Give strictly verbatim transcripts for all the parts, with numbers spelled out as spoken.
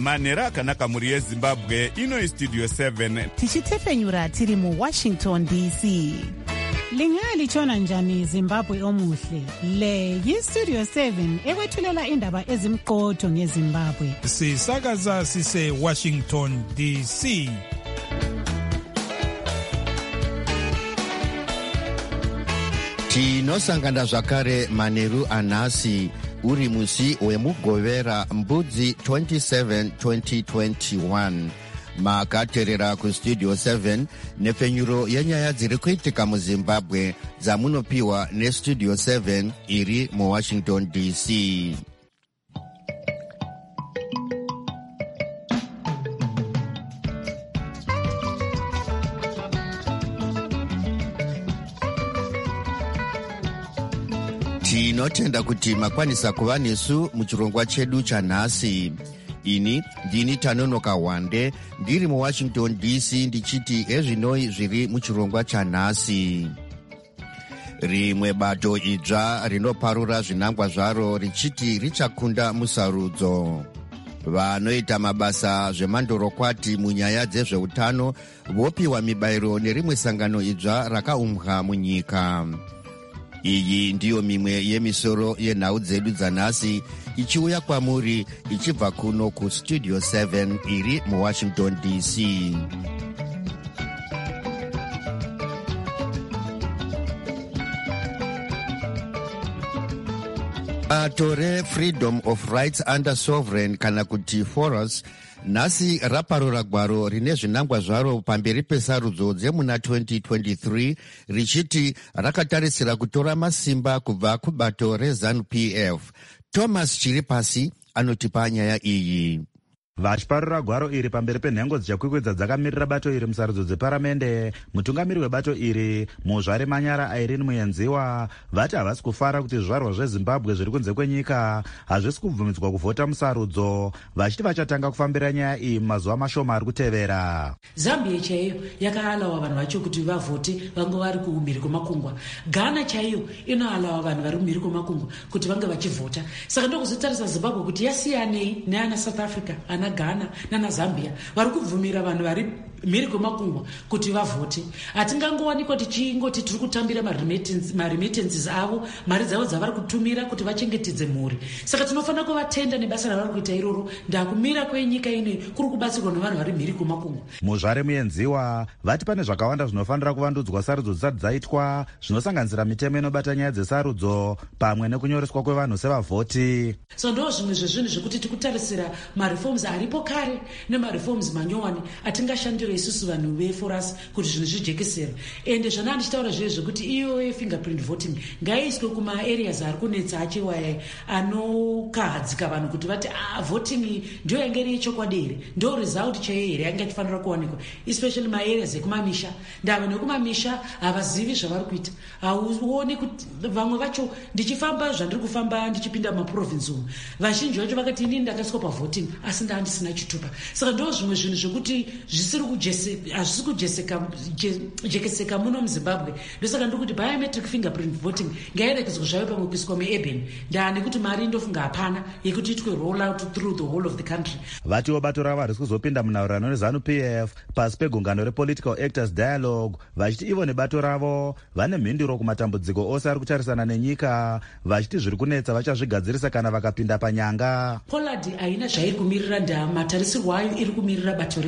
manhero akanaka mhuri yezimbabwe. Ino istudio seven tichitefenyura tiri muwashington D C. Lingalitshona njani Zimbabwe omuhle? Le yistudio seven ekwethulela indaba ezimqotho ngeZimbabwe. Sisakaza sise Washington D C. Tinosangana zvakare manheru anhasi uri musi wemugovera mbudzi twenty-seven twenty twenty-one. Makaterera kustudio seven nepfenyuro yenyaya dziri kuitika muZimbabwe dzamunopiwa nestudio seven iri muWashington D C. Tinotenda kuti makwanisa kuva nesu muchirongwa chedu chanhasi. Ini ndini Tanonoka Wande ndiri muWashington D C ndichiti ezvinoi zviri muchirongwa chanhasi. Rimwe bato idzva rinoparura zvinangwa zvaro richiti richakunda musarudzo. Vanoita mabasa zvemandorokwati munyaya dzezveutano vopiwa mibayiro nerimwe sangano idzva rakaumbwa munyika. Iyi ndiyo mimwe yemisoro yenhau dzedu dzanhasi ichiuya kwamuri ichibva kuno kustudio seven iri muWashington D C. Bato reFreedom of Rights Under Sovereign kana kuti Foros nhasi raparura gwaro rine zvinangwa zvaro pamberi pesarudzo dzemuna twenty twenty-three richiti rakatarisira kutora masimba kubva kubato reZANU P F. Thomas Chiripasi anotipa nyaya iyi. Vachiparura gwaro iri pamberi penhengo dzichakwikwidza dzakamirira bato iri musarudzo dzeparamende, mutungamiri webato iri Muzvare Manyara Irene Muyenziwa vati havasi kufara kuti zvizvarwa zveZimbabwe zviri kunze kwenyika hazvisi kubvumidzwa kuvhota musarudzo, vachiti vachatanga kufambira nyaya iyi mumazuva mashoma ari kutevera. Zambia chaiyo yakaalawa vanhu vacho kuti vavhote vange vari kumhiri kwemakungwa. Ghana chaiyo inoalawa vanhu vari kumhiri kwemakungwa kuti vange vachivhota. Saka ndokuzotarisa Zimbabwe kuti yasiyanei neana South Africa, ana Ghana nana Zambia vari kubvumira vanhu vari mhiri kwemakungwa kuti vavhote. Hatingangowanikwa tichingoti tiri kutambira maremittances avo, mari dzavo dzavari kutumira kuti vachengetedze mhuri. Saka tinofanira kuvatenda nebasa ravari kuita iroro. Ndakumira kwenyika ine kuri kubatsirwa nevanhu vari mhiri kwemakungwa. Muzvare Muyenziwa vati pane zvakawanda zvinofanira kuvandudzwa sarudzo dzisati dzaitwa, zvinosanganisira mitemo inobata nyaya dzesarudzo pamwe nekunyoreswa kwevanhu sevavhoti. So ndo zvimwe zvezvinhu zvekuti tikutarisira mareforms aripo kare nemareforms manyowani atingashandira isusu vanhu veForas kuti zvinhu zvijekesere. Ende zvana ndichitaura zviye zvekuti iyo fingerprint voting ngaiiswe kuma areas ari kunetsa achiwaya anokahadzika vanhu kuti vati ah, voting ndio yanga iri yechokwadi here, ndio result chaiyo here yanga ichifanira kuwanikwa, especially ma areas ekumamisha. Ndava nekumamisha havazivi zvavari kuita. Hauoni kuti vamwe vacho ndichifamba zvandiri kufamba ndichipinda mumaprovince umu, vazhinji vacho vakati inini ndakaiswa pavoting asi ndandisina chitupa. Saka ndo zvimwe zvinhu zvekuti zvisiri hazvisi kujekeseka muno muZimbabwe. Ndosaka ndikuti biometric fingerprint voting ngairekedzwe zvayo pamwe kuiswa muurban. Ndani kuti mari ndofunga hapana yekuti itwe roll out through the whole of the country. Vatiwo bato ravo vari kuzopinda munhaurirano neZANU P F pasi pegungano rePolitical Actors Dialogue, vachiti ivo nebato ravo vane mhinduro kumatambudziko ose ari kutarisana nenyika, vachiti zviri kunetsa vachazvigadzirisa kana vakapinda panyanga. Pollard haina zvairi kumirira, ndamatarisirwo ayo iri kumirira bato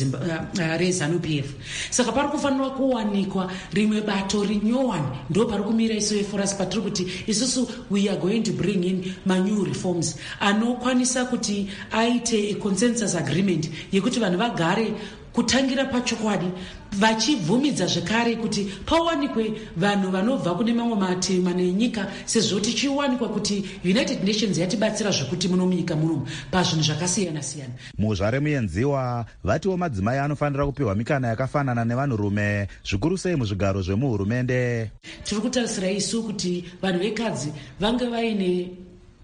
reZANU P F. Saka pari kufanirwa kuwanikwa rimwe bato rinyowani, ndo pari kumira isu veForas patiri kuti isusu we are going to bring in manew reforms anokwanisa kuti aite a consensus agreement yekuti vanhu vagare kutangira pachokwadi, vachibvumidza zvekare kuti pawanikwe vanhu vanobva kune mamwe mativi nenyika, sezvo tichiwanikwa kuti United Nations yatibatsira zvekuti muno munyika muno pazvinhu zvakasiyana siyana. Muzvare Muyenziwa vatiwo madzimai anofanira kupiwa mikana yakafanana nevanhurume, zvikuru sei muzvigaro zvemuhurumende. Tiri kutarisira isu kuti vanhu vekadzi vange vaine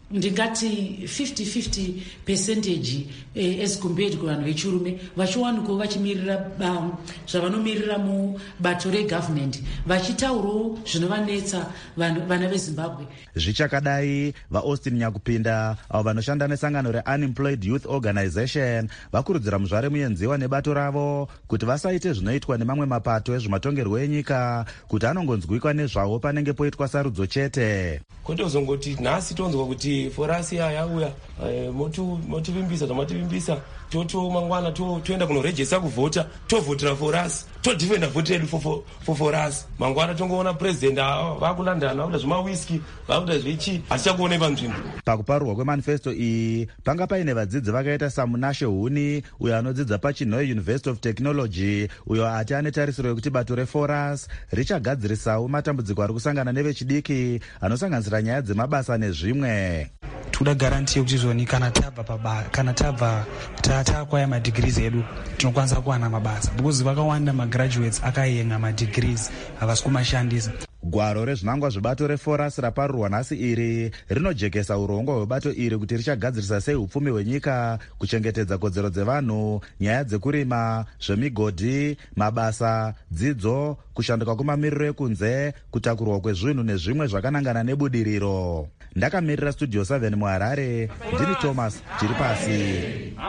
ndingati fifty fifty percentage eh, as compared kuvanhu vechirume vachiwanikwa vachimirira um, zvavanomirira mubato regovernment vachitaurawo zvinovanetsa vana vezimbabwe. Zvichakadai, vaAustin Nyakupinda avo vanoshanda nesangano reUnemployed Youth Organization vakurudzira muzvare muyenziwa nebato ravo kuti vasaite zvinoitwa nemamwe mapato ezvematongerwo enyika kuti anongonzwikwa nezvavo panenge poitwa sarudzo chete. Kutozongoti nhasi tonzwa kuti forasi yauya motivimbisa zvamativimbisa toto mangwana toenda kunorejesa kuvhota tovhotera forasi todhifenda vhoti redu for forasi mangwana tongoona president vakulondon vakuda zvemawiski vakuda zvechi hatichakuonei panzvimbo. Pakuparurwa kwemanifesto iyi panga paine vadzidzi vakaita samunashe huni uyo anodzidza pachinhoi University of Technology uyo ati ane tarisiro yekuti bato reforasi richagadzirisawo matambudziko ari kusangana nevechidiki anosanganisira nyaya dzemabasa nezvimwe. Toda garanti yekuti zvoni kana tabva paba kana tabva takwaya madegrees edu tinokwanisa kuwana mabasa because vakawanda magraduates akayenga madegrees havasi kumashandisa. Gwaro rezvinangwa zvebato reforasi raparurwa nhasi iri rinojekesa urongwa hwebato iri kuti richagadzirisa sei upfumi hwenyika, kuchengetedza kodzero dzevanhu, nyaya dzekurima, zvemigodhi, mabasa, dzidzo, kushanduka kwemamiriro ekunze, kutakurwa kwezvinhu nezvimwe zvakanangana nebudiriro. Ndakamirira studio seven muHarare, ndini Thomas Chiripasi.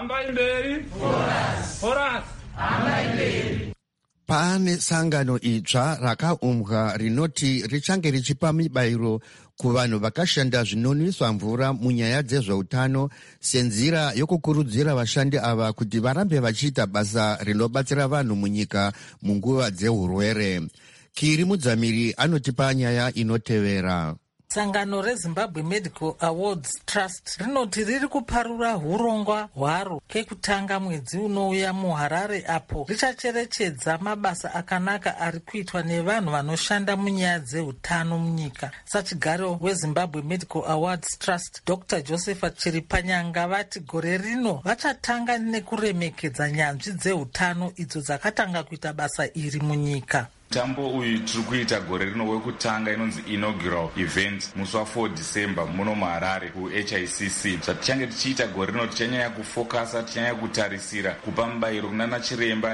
Pane sangano itsva rakaumbwa rinoti richange richipa mibairo kuvanhu vakashanda zvinonwisa mvura munyaya dzezveutano senzira yokukurudzira vashandi ava kuti varambe vachiita basa rinobatsira vanhu munyika munguva dzeurwere. Kiri Mudzamiri anotipa nyaya inotevera. Sangano reZimbabwe Medical Awards Trust rinoti riri kuparura hurongwa hwaro kekutanga mwedzi unouya muHarare apo richacherechedza mabasa akanaka ari kuitwa nevanhu vanoshanda munyaya dzeutano munyika. Sachigaro weZimbabwe Medical Awards Trust Doctor Joseph Chiripanyanga vati gore rino vachatanga nekuremekedza nyanzvi dzeutano idzo dzakatanga kuita basa iri munyika. Mutambo uyu tiri kuita gore rino wekutanga inonzi inaugural event musi wa4 December muno muHarare kuH I C C. Zvatichange tichiita gore rino tichanyanya kufokasa, tichanyanya kutarisira kupa mubayiro kunana chiremba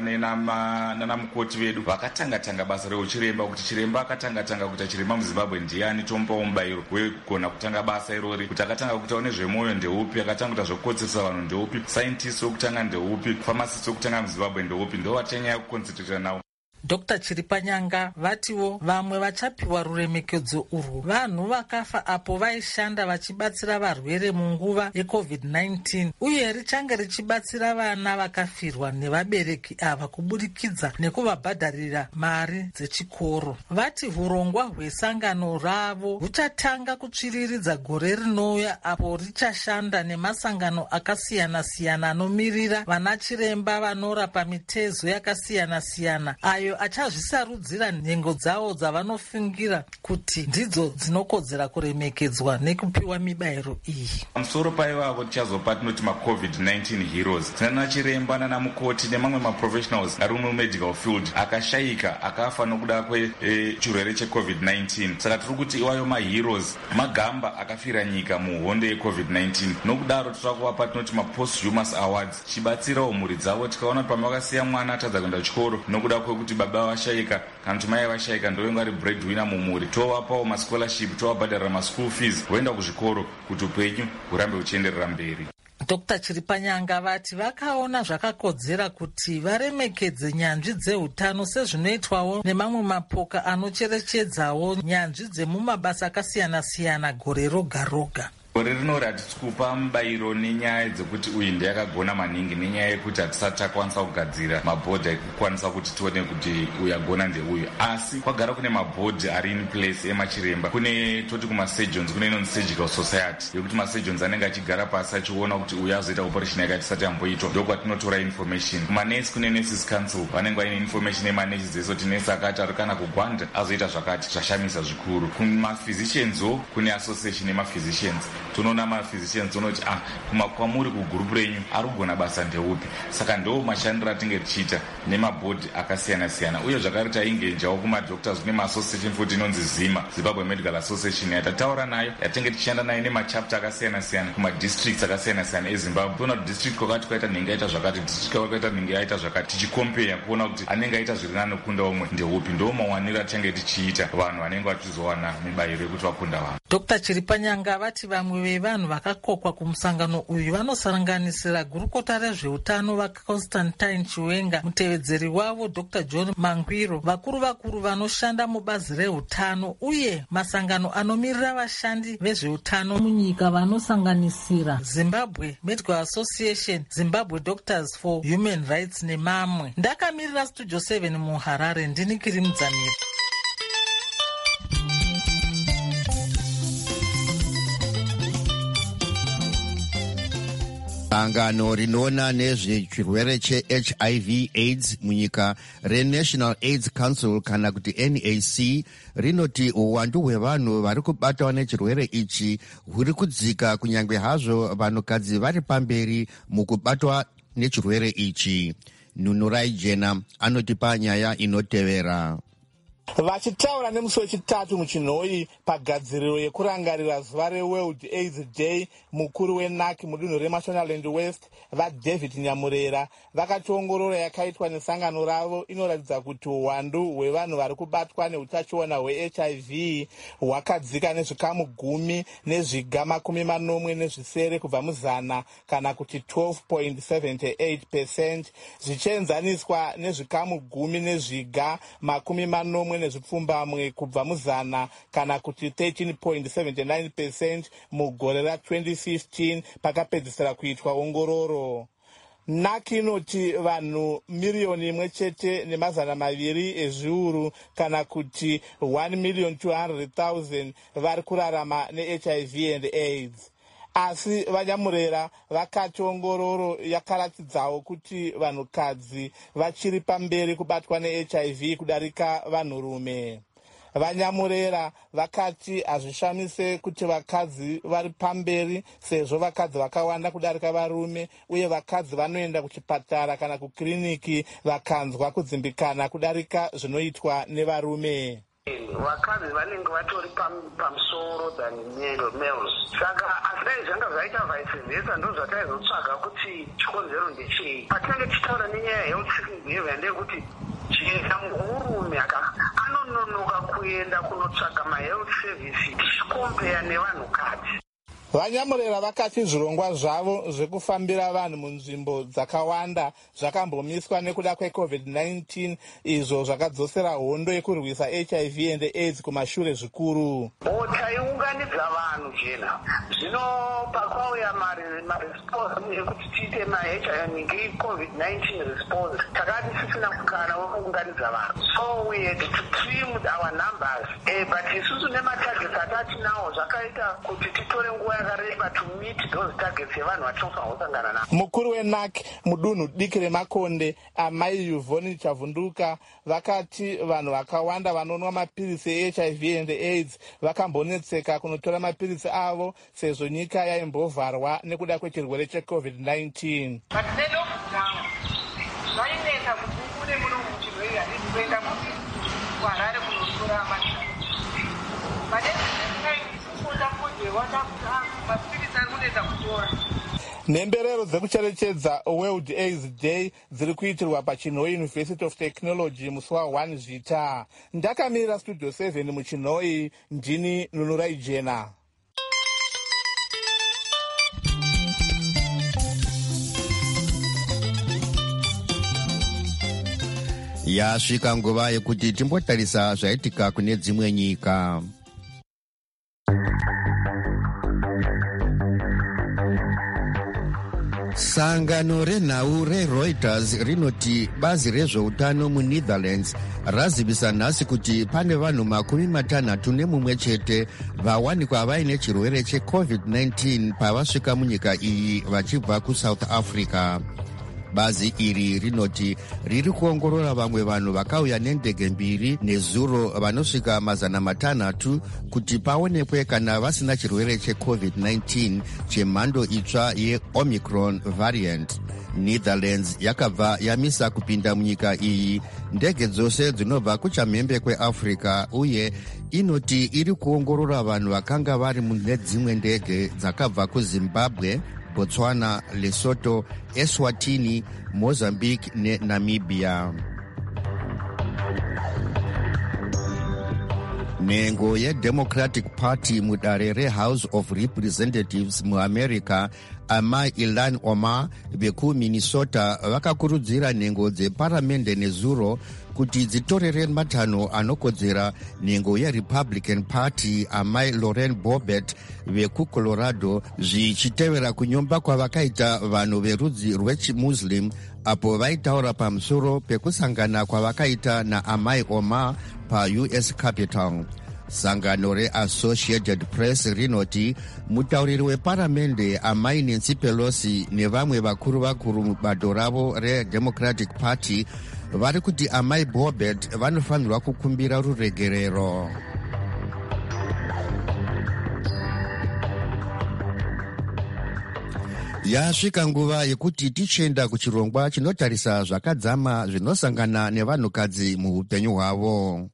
nana mukoti vedu vakatanga-tanga basa reuchiremba, kuti chiremba akatanga-tanga kuita chiremba muZimbabwe ndiani, tomupawo mubayiro wekugona kutanga basa irori, kuti akatanga kutaura nezvemwoyo ndeupi, akatanga kuita zvekukotsesa vanhu ndeupi, scientist wekutanga ndeupi, pharmacist wekutanga muZimbabwe ndeupi, ndo vatichanyanya kukonzentrata nawo. Doctor Chiripanyanga vatiwo vamwe vachapiwa ruremekedzo urwu vanhu vakafa apo vaishanda vachibatsira varwere munguva yecovid nineteen uye richange richibatsira vana vakafirwa nevabereki ava kubudikidza nekuvabhadharira mari dzechikoro. Vati hurongwa hwesangano ravo huchatanga kutsviriridza gore rinouya apo richashanda nemasangano akasiyana-siyana anomirira vana chiremba vanorapa mitezo yakasiyana-siyana ayo achazvisarudzira nhengo dzavo dzavanofungira kuti ndidzo dzinokodzera kuremekedzwa nekupiwa mibayiro iyi. Pamusoro paivavo tichazopa tinoti macovid nineteen heroes, tinana chiremba nana mukoti nemamwe maprofessionals ari mumedical field akashayika akafa nokuda kwechirwere e, checovid nineteen. Saka tiri kuti iwayo maheroes magamba akafira nyika muhondo yecovid nineteen. Nokudaro tichakuvapa tinoti maposthumous awards chibatsirawo mhuri dzavo. Tikaona pamwe vakasiya mwana atadza kuenda kuchikoro nokuda kwekuti baba vashayika kana kuti mai vashayika ndovenga ari breadwinner mumhuri, tovapawo mascholarship, tovabhadharira maschool fees voenda kuzvikoro kuti upenyu hurambe huchienderera mberi. Doctor Chiripanyanga vati vakaona zvakakodzera kuti varemekedze nyanzvi dzeutano sezvinoitwawo nemamwe mapoka anocherechedzawo nyanzvi dzemumabasa akasiyana-siyana gore roga-roga. Gore rino ratisi kupa mubayiro nenyaya dzekuti uyu ndeyakagona maningi, nenyaya yekuti hatisati takwanisa kugadzira mabhodhi ekukwanisa kuti tione kuti uyu agona ndeuyu, asi kwagara kune mabhodhi ari in place emachiremba. Kune toti kumasurgeons kune inonzi surgical society yekuti masurgeons anenge achigara pasi achiona kuti uyu azoita operation yakati isati yamboitwa, ndokwatinotora information. Kumanesi kune nurses council vanenge vaine information emanesi dzese kuti nesi akati ari kana kugwanda azoita zvakati, zvashamisa zvikuru. Kumaphysicianso kune association emaphysicians tonoona maphysicians unoti ah kwamuri kugurupu renyu ari kugona basa ndeupi. Saka ndo mashandiro atinge tichiita nemabhodhi akasiyana siyana, uye zvakare taingenjawo kumadoctors kune maassociation futi inonzi zima, Zimbabwe Medical Association, yatataura nayo, yatinge tichishanda nayo nemachapter akasiyana siyana kumadistricts akasiyana siyana eZimbabwe. Toona kuti district kwakati kwaita nenge aita zvakati, district kwakaita nenge aita zvakati, tichikompera kuona kuti anenge aita zviri nani kukunda umwe ndeupi. Ndo mawaniro atinge tichiita vanhu vanenge vachizowana mibayiro yekuti vakunda vanhu. Dr Chiripanyanga vati vamwe vevanhu vakakokwa kumusangano uyu vanosanganisira gurukota rezveutano vaConstantine Chiwenga, mutevedzeri wavo Dr John Mangwiro, vakuru vakuru vanoshanda mubazi reutano uye masangano anomirira vashandi vezveutano munyika vanosanganisira Zimbabwe Medical Association, Zimbabwe Doctors for Human Rights nemamwe. Ndakamirira Studio seven muHarare, ndini Kiri Mudzamira. Sangano rinoona nezvechirwere cheH I V AIDS munyika reNational AIDS Council kana kuti N A C rinoti uwandu hwevanhu vari kubatwa nechirwere ichi huri kudzika, kunyange hazvo vanhukadzi vari pamberi mukubatwa nechirwere ichi. Nunurai Jena anotipa nyaya inotevera. Vachitaura nemusi wechitatu muchinhoi pagadziriro yekurangarira zuva reWorld AIDS Day, mukuru weN A C mudunhu reMashonaland West vaDavid Nyamurera vakati ongororo yakaitwa nesangano ravo inoratidza kuti uwandu hwevanhu vari kubatwa neutachiona hweH I V hwakadzika nezvikamu gumi nezviga makumi manomwe nezvisere kubva muzana, kana kuti twelve point seven eight percent, zvichienzaniswa nezvikamu gumi nezviga makumi manomwe nezvipfumbamwe kubva muzana, kana kuti thirteen point seven nine percent mugore ratwenty fifteen pakapedzisira kuitwa ongororo. N A C inoti vanhu miriyoni imwe chete nemazana maviri ezviuru, kana kuti one million two hundred thousand vari kurarama neH I V and AIDS. Asi Vanyamurera vakati ongororo yakaratidzawo kuti vanhukadzi vachiri pamberi kubatwa neH I V kudarika vanhurume. Vanyamurera vakati hazvishamise kuti vakadzi vari pamberi sezvo vakadzi vakawanda kudarika varume, uye vakadzi vanoenda kuchipatara kana kukiriniki vakanzwa kudzimbikana kudarika zvinoitwa nevarume. Vakadzi vanenge vatori pamusoro than males. Saka asi zvanga zvaita vice versa ndo zvataizotsvaga kuti chikonzero ndechei. Patinenge tichitaura nenyaya yehealth behavior ndeyekuti jena murume anononoka kuenda kunotsvaga mahealth service tichikompeya nevanhukadzi. Vanyamurera vakati zvirongwa zvavo zvekufambira vanhu munzvimbo dzakawanda zvakambomiswa nekuda kweCovid nineteen, izvo zvakadzosera hondo yekurwisa H I V and AIDS kumashure zvikuru. Taiunganidza vanhu jena, zvino pakwauya maresponse ekuti tiite maCovid nineteen response, takati tisina mukana wekuunganidza vanhu, so we had to trim our numbers, eh, but isusu nematargets atatinawo zvakaita kuti titore nguva to meet those targets yevanhu vatofanira kusangana navo. Mukuru weN A C mudunhu diki reMakonde, amai Yvonne Chavunduka, vakati vanhu vakawanda vanonwa mapirisi eH I V and AIDS vakambonetseka kunotora mapirisi avo sezvo nyika yaimbovharwa nekuda kwechirwere cheCovid nineteen. But they don't know. Vainetsa kuti kune muno muchirwere hadisi kuenda kuHarare kunotora mapirisi. Mhemberero dzekucherechedza World AIDS Day dziri kuitirwa paChinhoi University of Technology musi wa1 Zvita. Ndakamirira Studio seven muChinhoi, ndini Nunurai Jena. Yasvika nguva yekuti timbotarisa zvaitika kune dzimwe nyika. Sangano renhau reReuters rinoti bazi rezveutano muNetherlands razivisa nhasi kuti pane vanhu makumi matanhatu nemumwe chete vawanikwa vaine chirwere cheCovid nineteen pavasvika munyika iyi vachibva kuSouth Africa. bazi iri rinoti riri kuongorora vamwe vanhu vakauya nendege mbiri nezuro vanosvika mazana matanhatu kuti paonekwe kana vasina chirwere checovid nineteen chemhando itsva yeomicron variant. Netherlands yakabva yamisa kupinda munyika iyi ndege dzose dzinobva kuchamhembe kweafrica uye inoti iri kuongorora vanhu vakanga vari mune dzimwe ndege dzakabva kuzimbabwe, Botswana, Lesotho, Eswatini, Mozambique neNamibia. Nhengo yeDemocratic Party mudare reHouse of Representatives muAmerica, Amai Ilhan Omar vekuMinnesota vakakurudzira nhengo dzeparamende nezuro kuti dzitorere matanho anokodzera nhengo yeRepublican Party Amai Lauren Boebert vekuColorado, zvichitevera kunyomba kwavakaita vanhu verudzi rwechimuslim apo vaitaura pamusoro pekusangana kwavakaita naAmai Omar pa-U S Capitol. Sangano reAssociated Press rinoti mutauriri weparamende Amai Nancy Pelosi nevamwe vakuru vakuru mubato ravo reDemocratic Party vari kuti Amai Boebert vanofanirwa kukumbira ruregerero. Yasvika nguva yekuti tichenda kuchirongwa chinotarisa zvakadzama zvinosangana nevanhukadzi muupenyu hwavo.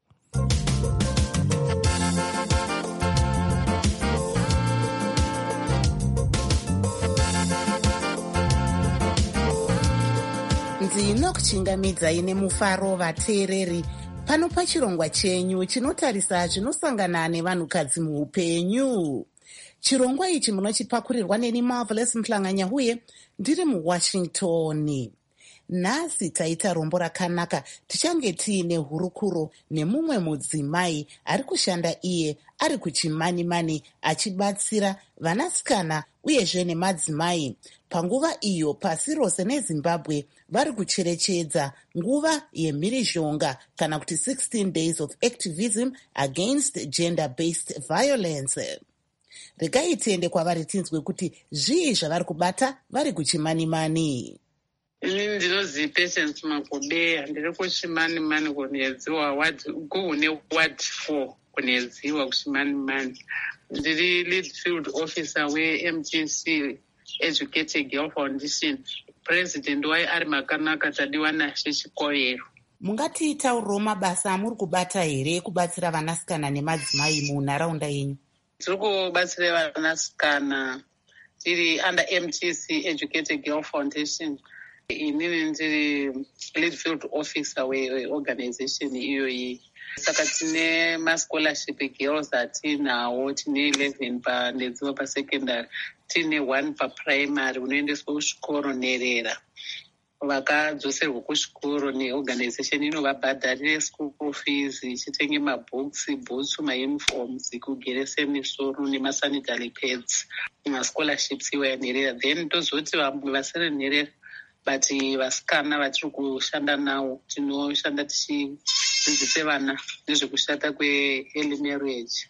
ndinokuchingamidzai nemufaro vateereri pano pachirongwa chenyu chinotarisa zvinosangana nevanhukadzi muupenyu. Chirongwa ichi munochipakurirwa neni Marvelous Mhlanganya uye ndiri muWashington. Nhasi taita rombo rakanaka, tichange tiine hurukuro nemumwe mudzimai ari kushanda iye ari kuchimani-mani achibatsira vanasikana uyezve nemadzimai panguva iyo pasi rose neZimbabwe vari kucherechedza nguva yemhirizhonga kana kuti sixteen days of activism against gender-based violence. Regai tiende kwavari tinzwe kuti zvii zvavari kubata vari kuchimani-mani. Ini ndinozi Patience Magobe, handiri kuchimani-mani kunedziwa kuhune ward four kunedziwa kuchimani-mani. Ndiri lead field officer we-M G C Educated Girl Foundation. President wai ari Makanaka Tadiwa Nashe Chikoyero. Mungatiitaurirewo mabasa amuri kubata here kubatsira vanasikana nemadzimai munharaunda yenyu? Tiri kubatsira vanasikana tiri under M G C Educated Girl Foundation. Inini ndiri lead field officer weorganization iyoyi. Saka tine mascholarship girls atinawo, tine eleven panedziwa pasecondary, tine one paprimary unoendeswa kuchikoro nerera. Vakadzoserwa kuchikoro neorganization inovabhadharire school fees, ichitenge mabooks, boots, mauniforms, kugerese misoro nemasanitary pads, mascholarships iwaya nerera. Then tozoti vamwe vasiri nerera but vasikana vatiri kushanda navo tinoshanda tichidzidzise vana nezvekushata kwe-early marriage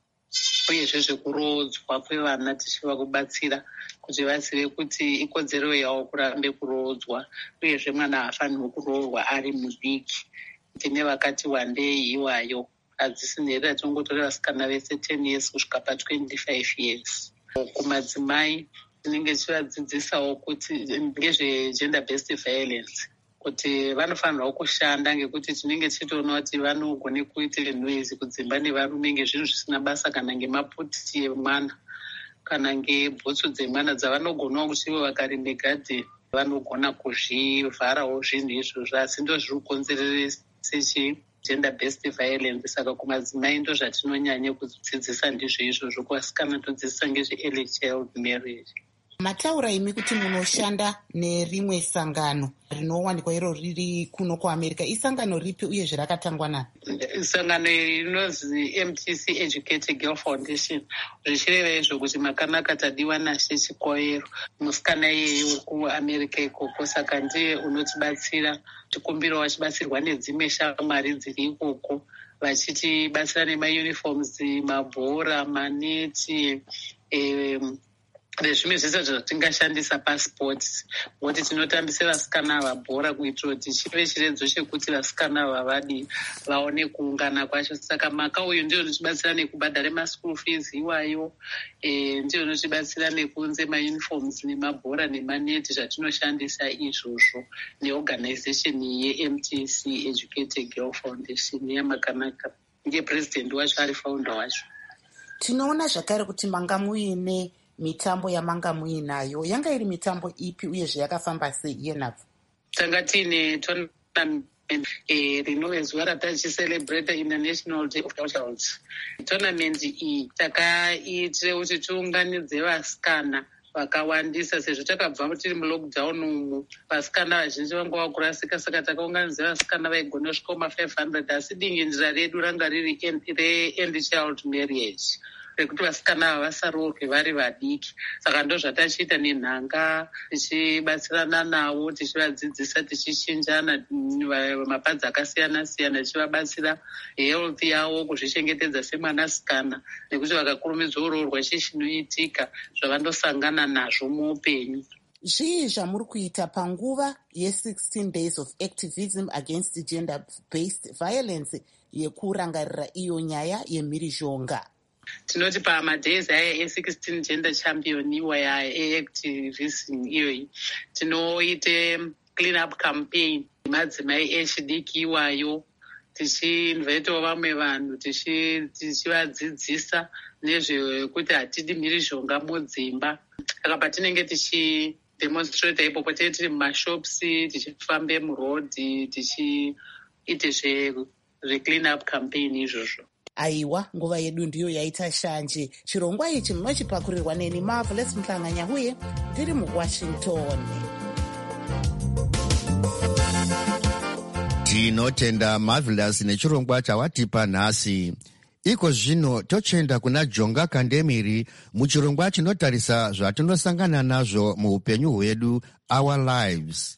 uyezve zvekurodzwa kwevana tichiva kubatsira kuti vazive kuti ikodzero yavo kurambe kurodzwa uyezve mwana haafanirwi kuroorwa ari mudiki. Tine vakati wandei iwayo hadzisi nerera tongotora vasikana vese ten years kusvika pa-twenty-five years. Kumadzimai tinenge tichivadzidzisawo kuti ngezve-gender based violence kuti vanofanirwa kushanda ngekuti tinenge tichitoona kuti vanogone kuitire noise kudzimba nevarume ngezvinhu zvisina basa kana ngemaputi emwana kana ngebhutsu dzemwana dzavanogonawo kuti ivo vakarime gadheni vanogona kuzvivharawo zvinhu izvozvo, asi ndo zviri kukonzerese gender based violence. Saka kumadzimai ndo zvatinonyanya kudzidzisa ndizvo izvozvo, kuvasikana todzidzisa ngezve-early child marriage. Mataura imi kuti munoshanda nerimwe sangano rinowanikwa iro riri kuno kuAmerica. Isangano ripi uye zvirakatangwa nani? Sangano iri rinozi M G C Educated Girl Foundation. Zvichireva izvo kuti Makanaka Tadiwa Nashe Chikoyero musikana iyeyi wekuAmerica ikoko, saka ndiye unotibatsira. Tikumbira vachibatsirwa nedzimwe shamwari dziri ikoko vachitibatsira nemauniforms, mabhora, maneti, um, nezvimwe zvese zvatingashandisa pasports, kuti tinotambisa vasikana ava bhora kuitira kuti chive chiredzo chekuti vasikana ava vadi vaone kuungana kwacho. Saka maka uyu ndio unotibatsira nekubhadhara maschool fees iwayo, e, ndio unotibatsira nekunze mauniforms nemabhora nemaneti zvatinoshandisa izvozvo, neorganization ye-M T C Educated Girl Foundation yamakanaka, ndiye president wacho ari founder wacho. Tinoona zvakare kuti manga muine mitambo yamanga muinayo, yanga iri mitambo ipi uyezve yakafamba sei yenhabvu? Tanga tiine tournament eh, rinove zuva ratachicelebrate International Day of Child. Tournament iyi takaitire kuti tiunganidze vasikana vakawandisa, sezvo takabva tiri mulockdown umu vasikana vazhinji vanga vakurasika, saka takaunganidza vasikana vaigona kusvika ma five hundred, asi dingindira redu ranga riri re-end child marriage, rekuti vasikana ava vasaroorwe vari vadiki. Saka ndo zvatachiita nenhanga, tichibatsirana navo, tichivadzidzisa, tichichinjana mapadzi akasiyana siyana, tichivabatsira health yavo, kuzvichengetedza semwanasikana, nekuti vakakurumidzwa uroorwa chii chinoitika, zvavandosangana nazvo muupenyu. Zvii zvamuri kuita panguva ye-sixteen days of activism against gender-based violence yekurangarira iyo nyaya yemhirizhonga? Tinoti pamadays aya e-sixteen gender champion iwaya e-activism iyoyi, tinoite clean up campaign madzimai echidiki iwayo, tichiinvitawo vamwe vanhu, tichivadzidzisa nezvekuti hatidi mhirizhonga mudzimba. Saka patinenge tichidemonstrate ipopo tinenge tiri mumashops, tichifambe murodhi, tichiite zve-clean up campaign izvozvo. Aiwa, nguva yedu ndiyo yaita shanje. Chirongwa ichi munochipakurirwa neni Marvelous Mhlanga-Nyahuye, ndiri muWashington. Tinotenda Marvelous nechirongwa chawatipa nhasi. Iko zvino tochenda kuna Jonga Kandemiri muchirongwa chinotarisa zvatinosangana nazvo muupenyu hwedu, Our Lives.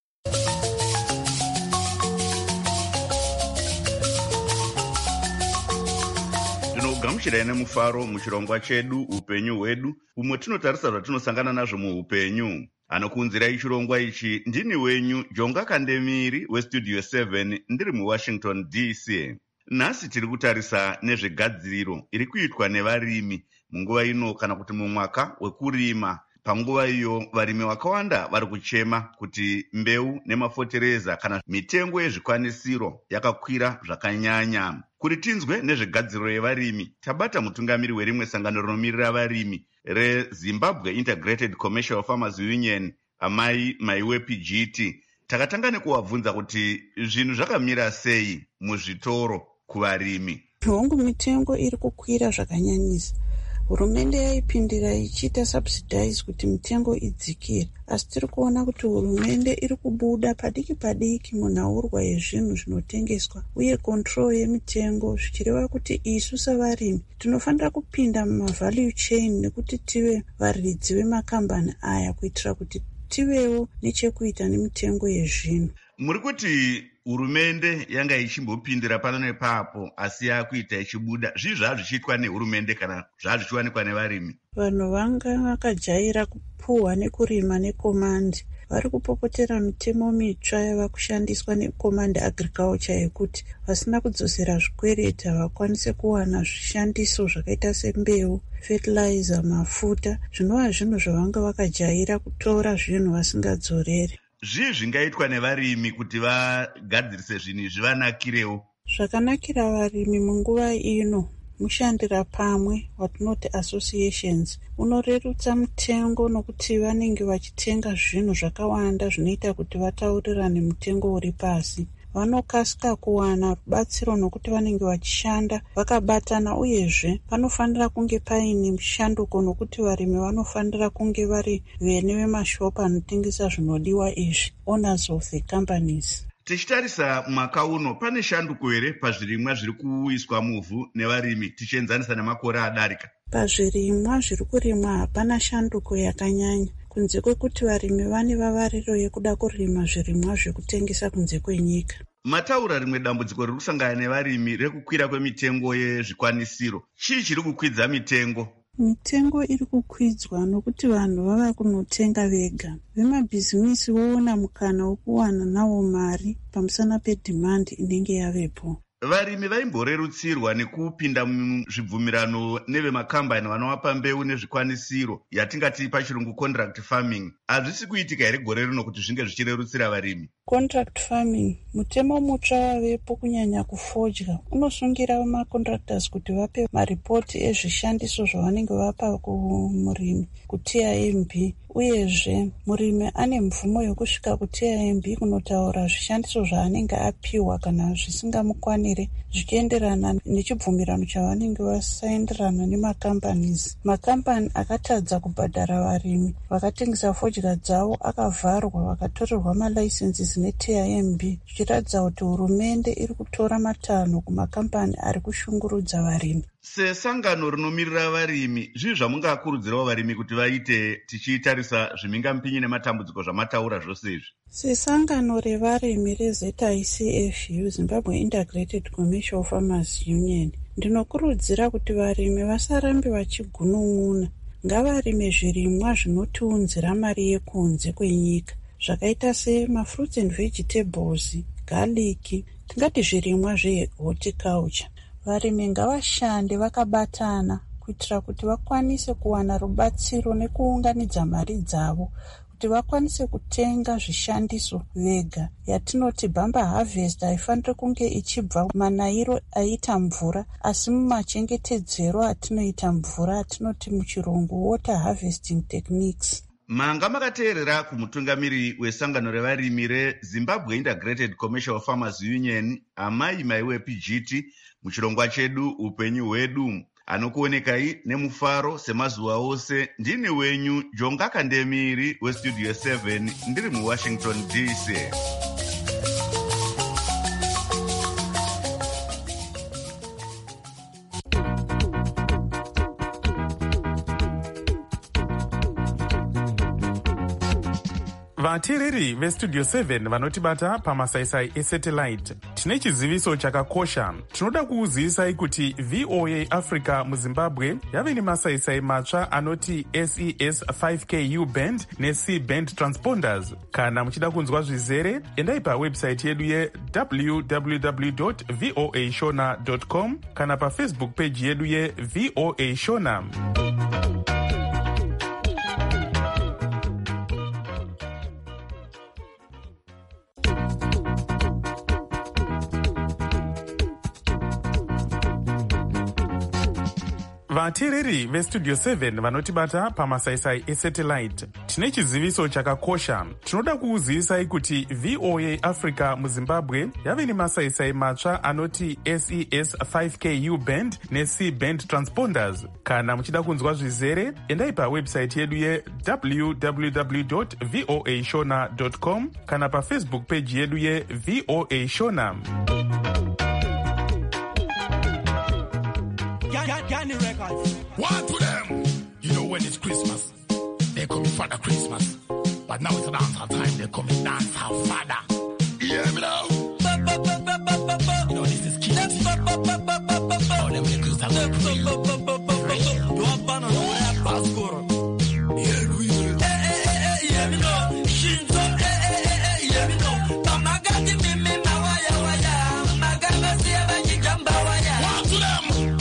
Gamuchirai nemufaro muchirongwa chedu upenyu hwedu, umwe tinotarisa zvatinosangana nazvo muupenyu. Anokuunzirai chirongwa ichi ndini wenyu Jonga Kandemiri westudio seven, ndiri muWashington D C. Nhasi tiri kutarisa nezvegadziriro iri kuitwa nevarimi munguva ino kana kuti mumwaka wekurima. Panguva iyo varimi vakawanda vari kuchema kuti mbeu nemafotereza kana mitengo yezvikwanisiro yakakwira zvakanyanya. Kuti tinzwe nezvegadziriro yevarimi, tabata mutungamiri werimwe sangano rinomirira varimi reZimbabwe Integrated Commercial Farmers Union, amai Maiwe P G T. Takatanga nekuwabvunza kuti zvinhu zvakamira sei muzvitoro kuvarimi. Hongu mitengo iri kukwira zvakanyanyisa. Hurumende yaipindira ichiita subsidize kuti mitengo idzikire, asi tiri kuona kuti hurumende iri kubuda padiki padiki munhaurwa yezvinhu zvinotengeswa uye control yemitengo, zvichireva kuti isu savarimi tinofanira kupinda mumavalue chain nekuti tive varidzi vemakambani aya kuitira kuti tivewo nechekuita nemitengo yezvinhu. Muri kuti hurumende yanga ichimbopindira pano nepapo asi yakuita ichibuda, zvii zvazvichiitwa nehurumende kana zvazvichiwanikwa nevarimi? Vanhu vanga vakajaira kupuhwa nekurima nekomandi vari kupopotera mitemo mitsva yava kushandiswa nekomandi agriculture yekuti vasina kudzosera zvikwereti havakwanise kuwana zvishandiso zvakaita sembeu, fertilizer, mafuta, zvinova zvinhu zvavanga vakajaira kutora zvinhu vasingadzorere. Zvii zvingaitwa nevarimi kuti vagadzirise zvinhu zvivanakirewo? Zvakanakira varimi munguva ino mushandira pamwe, watinoti associations, unorerutsa mutengo nokuti vanenge vachitenga zvinhu zvakawanda zvinoita kuti vataurirane mutengo uri pasi. Vanokasika kuwana rubatsiro nokuti vanenge vachishanda vakabatana, uyezve panofanira kunge paine mushanduko nokuti varimi vanofanira kunge vari vene vemashopu anotengesa zvinodiwa izvi, owners of the companies. Tichitarisa mwaka uno, pane shanduko here pazvirimwa zviri kuiswa muvhu nevarimi tichienzanisa nemakore adarika? Pazvirimwa zviri kurimwa hapana shanduko yakanyanya, kunze kwekuti varimi vane vavariro yekuda kurima zvirimwa zvekutengesa kunze kwenyika. Mataura rimwe dambudziko riri kusangana nevarimi rekukwira kwemitengo yezvikwanisiro. Chii chiri kukwidza mitengo? Mitengo iri kukwidzwa nokuti vanhu vava kunotenga vega. Vemabhizimisi voona mukana wokuwana nawo mari pamusana pedhimandi inenge yavepo. Varimi vaimborerutsirwa nekupinda muzvibvumirano nevemakambani vanovapa mbeu nezvikwanisiro yatingati pachirungu contract farming. Hazvisi kuitika here gore rino kuti zvinge zvichirerutsira varimi? Contract farming mutemo mutsva wavepo kunyanya kufodya unosungira macontractors kuti vape maripoti ezvishandiso zvavanenge vapa kumurimi kuti I M B, uyezve murimi ane mvumo yokusvika kuti I M B kunotaura zvishandiso zvaanenge apiwa kana zvisingamukwanire zvichienderana nechibvumirano chavanenge vasaenderana nemacompanies. Makampani akatadza kubhadhara varimi vakatengesa fodya dzavo akavharwa vakatorerwa malaisenses ne-T I M B, zvichiratidza kuti hurumende iri kutora matanho kumakampani ari kushungurudza varimi. Sesangano rinomirira varimi, zvii zvamungakurudzirawo varimi kuti vaite tichitarisa zvimhingamupinyi nematambudziko zvamataura zvose izvi? Sesangano revarimi reZ I C F U, Zimbabwe Integrated Commercial Farmers Union, ndinokurudzira kuti varimi vasarambe vachigunun'una. Ngavarime zvirimwa zvinotiunzira mari yekunze kwenyika, zvakaita semafruits and vegetables, garlic, tingati zvirimwa zvehorticulture. Varimi ngavashande vakabatana kuitira kuti vakwanise kuwana rubatsiro nekuunganidza mari dzavo kuti vakwanise kutenga zvishandiso vega. Yatinoti bamba harvest haifaniri kunge ichibva manairo aita mvura, asi mumachengetedzero atinoita mvura atinoti muchirungu water harvesting techniques. Manga makateerera kumutungamiri wesangano revarimi reZimbabwe Integrated Commercial Farmers Union, Amai Maiwe P G T, muchirongwa chedu upenyu hwedu. Anokuonekai nemufaro semazuva ose. Ndini wenyu Jonga Kandemiri weStudio seven, ndiri muWashington D C. Vateereri veStudio seven vanotibata pamasaisai esatellite, tine chiziviso chakakosha. Tinoda kuuzivisai kuti V O A Africa muZimbabwe yave nemasaisai matsva anoti S E S five K U band neC band transponders. Kana muchida kunzwa zvizere, endai pawebsite yedu ye w w w dot voa shona dot com kana pafacebook page yedu ye V O A Shona. Vateereri veStudio seven vanotibata pamasaisai esatellite, tine chiziviso chakakosha. Tinoda kuuzivisai kuti V O A Africa muZimbabwe yave nemasaisai matsva anoti S E S five K U band neC band transponders. Kana muchida kunzwa zvizere, endai pawebsite yedu ye w w w dot voa shona dot com kana pafacebook page yedu ye V O A Shona. Gani Records. What to them? You know when it's Christmas, they call me Father Christmas. But now it's a dance time, they call me Dance Our Father. You hear me now? You know this is kids. Oh, them niggas are like real. You are banana, you are passport. Yeah, we do. Eh, eh, eh, yeah, me know. Shinto, eh, eh, eh, yeah, me know. Tamagati, me, me, ma, waya, waya. Magana, siya, baji, jamba, waya. What to them?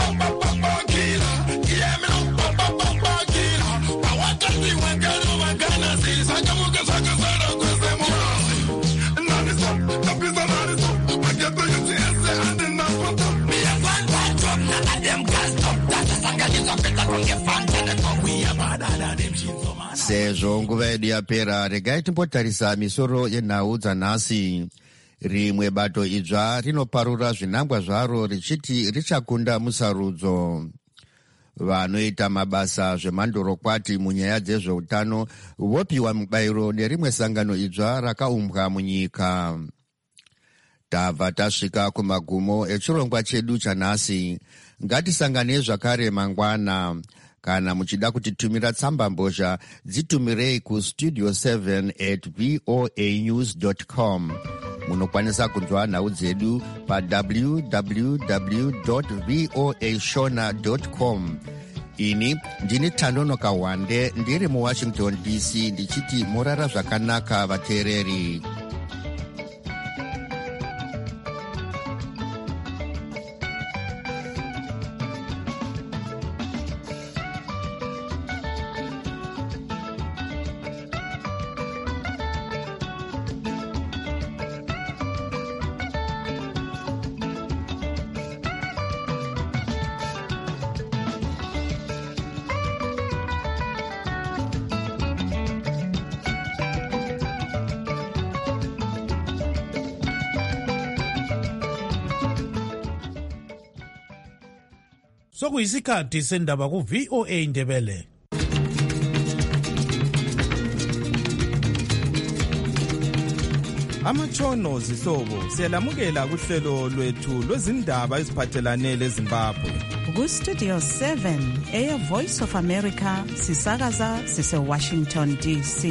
Sezvo nguva yedu yapera, regai timbotarisa misoro yenhau dzanhasi. Rimwe bato idzva rinoparura zvinangwa zvaro richiti richakunda musarudzo. Vanoita mabasa zvemandorokwati munyaya dzezveutano vopiwa mubayiro nerimwe sangano idzva rakaumbwa munyika. Tabva tasvika kumagumo echirongwa chedu chanhasi. Ngatisanganei zvakare mangwana. Kana muchida kutitumira tsamba mbozha, dzitumirei kustudio seven at voa news dot com. Munokwanisa kunzwa nhau dzedu pa w w w dot voa shona dot com. ini ndini Tanono Kawande ndiri muWashington D C ndichiti morara zvakanaka vateereri. Sokuyisikhathi sendaba ku V O A Ndebele. Amatshono zihlobo siyalamukela kuhlelo lwethu lwezindaba eziphathelane leZimbabwe. Ku Studio seven eya Voice of America sisakaza sise Washington D C.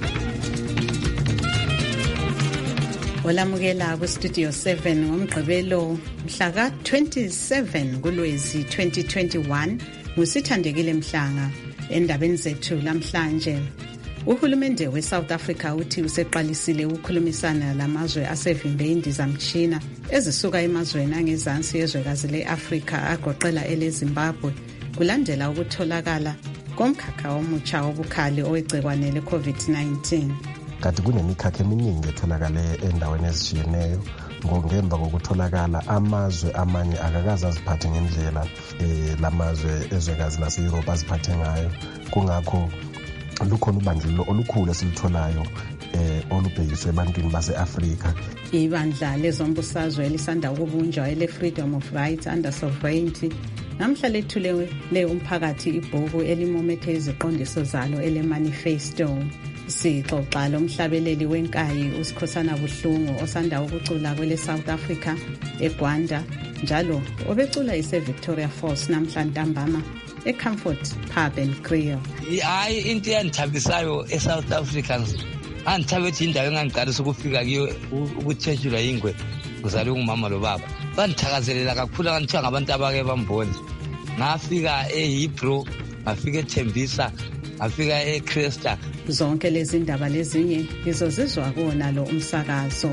Olamukela ku Studio seven ngomgqibelo mhla ka twenty-seven kuLwezi twenty twenty-one ngusithandekile Mhlanga. Endabeni zethu lamhlanje, uhulumende weSouth Africa uthi useqalisile ukukhulumisana lamazwe asevimbe indizamtshina ezisuka emazweni angezansi yezwekazi le-Afrika agoqela eleZimbabwe kulandela ukutholakala komkhakha omutsha wobukhali owegcikwane le-COVID nineteen. Kanti kunemikhakha eminingi etholakale endaweni ezishiyeneyo ngongemva kokutholakala amazwe amanye akakaze aziphathe ngendlela eh lamazwe ezwekazi lase-Europe aziphathe ngayo. Kungakho lukhona ubandlululo olukhulu esilitholayo eh olubhekiswe ebantwini base-Afrika. Ibandla lezombusazwe elisanda ukubunjwa ele-Freedom of Rights Under Sovereignty namhla lethule le umphakathi ibhuku elimomethe iziqondiso zalo ele-manifesto. Sixoxa lomhlabeleli wenkayi uSikhosana Buhlungu osanda ukucula kwele South Africa eGwanda njalo obecula ise-Victoria Falls namhla ntambama eComfort Pub and Grill. Hayi into yandithabisayo eSouth Africans andithabethi indawo engangiqalisa ukufika kiyo ukuthetshulwa ingwe ngizale ungumama lo baba. Bandithakazelela kakhulu kanthiwa ngabantu abake bambona. Ngafika eHebrew, ngafika eThembisa, ngafika eChrista. Zonke lezi ndaba lezinye izozizwa kuona lo umsakazo.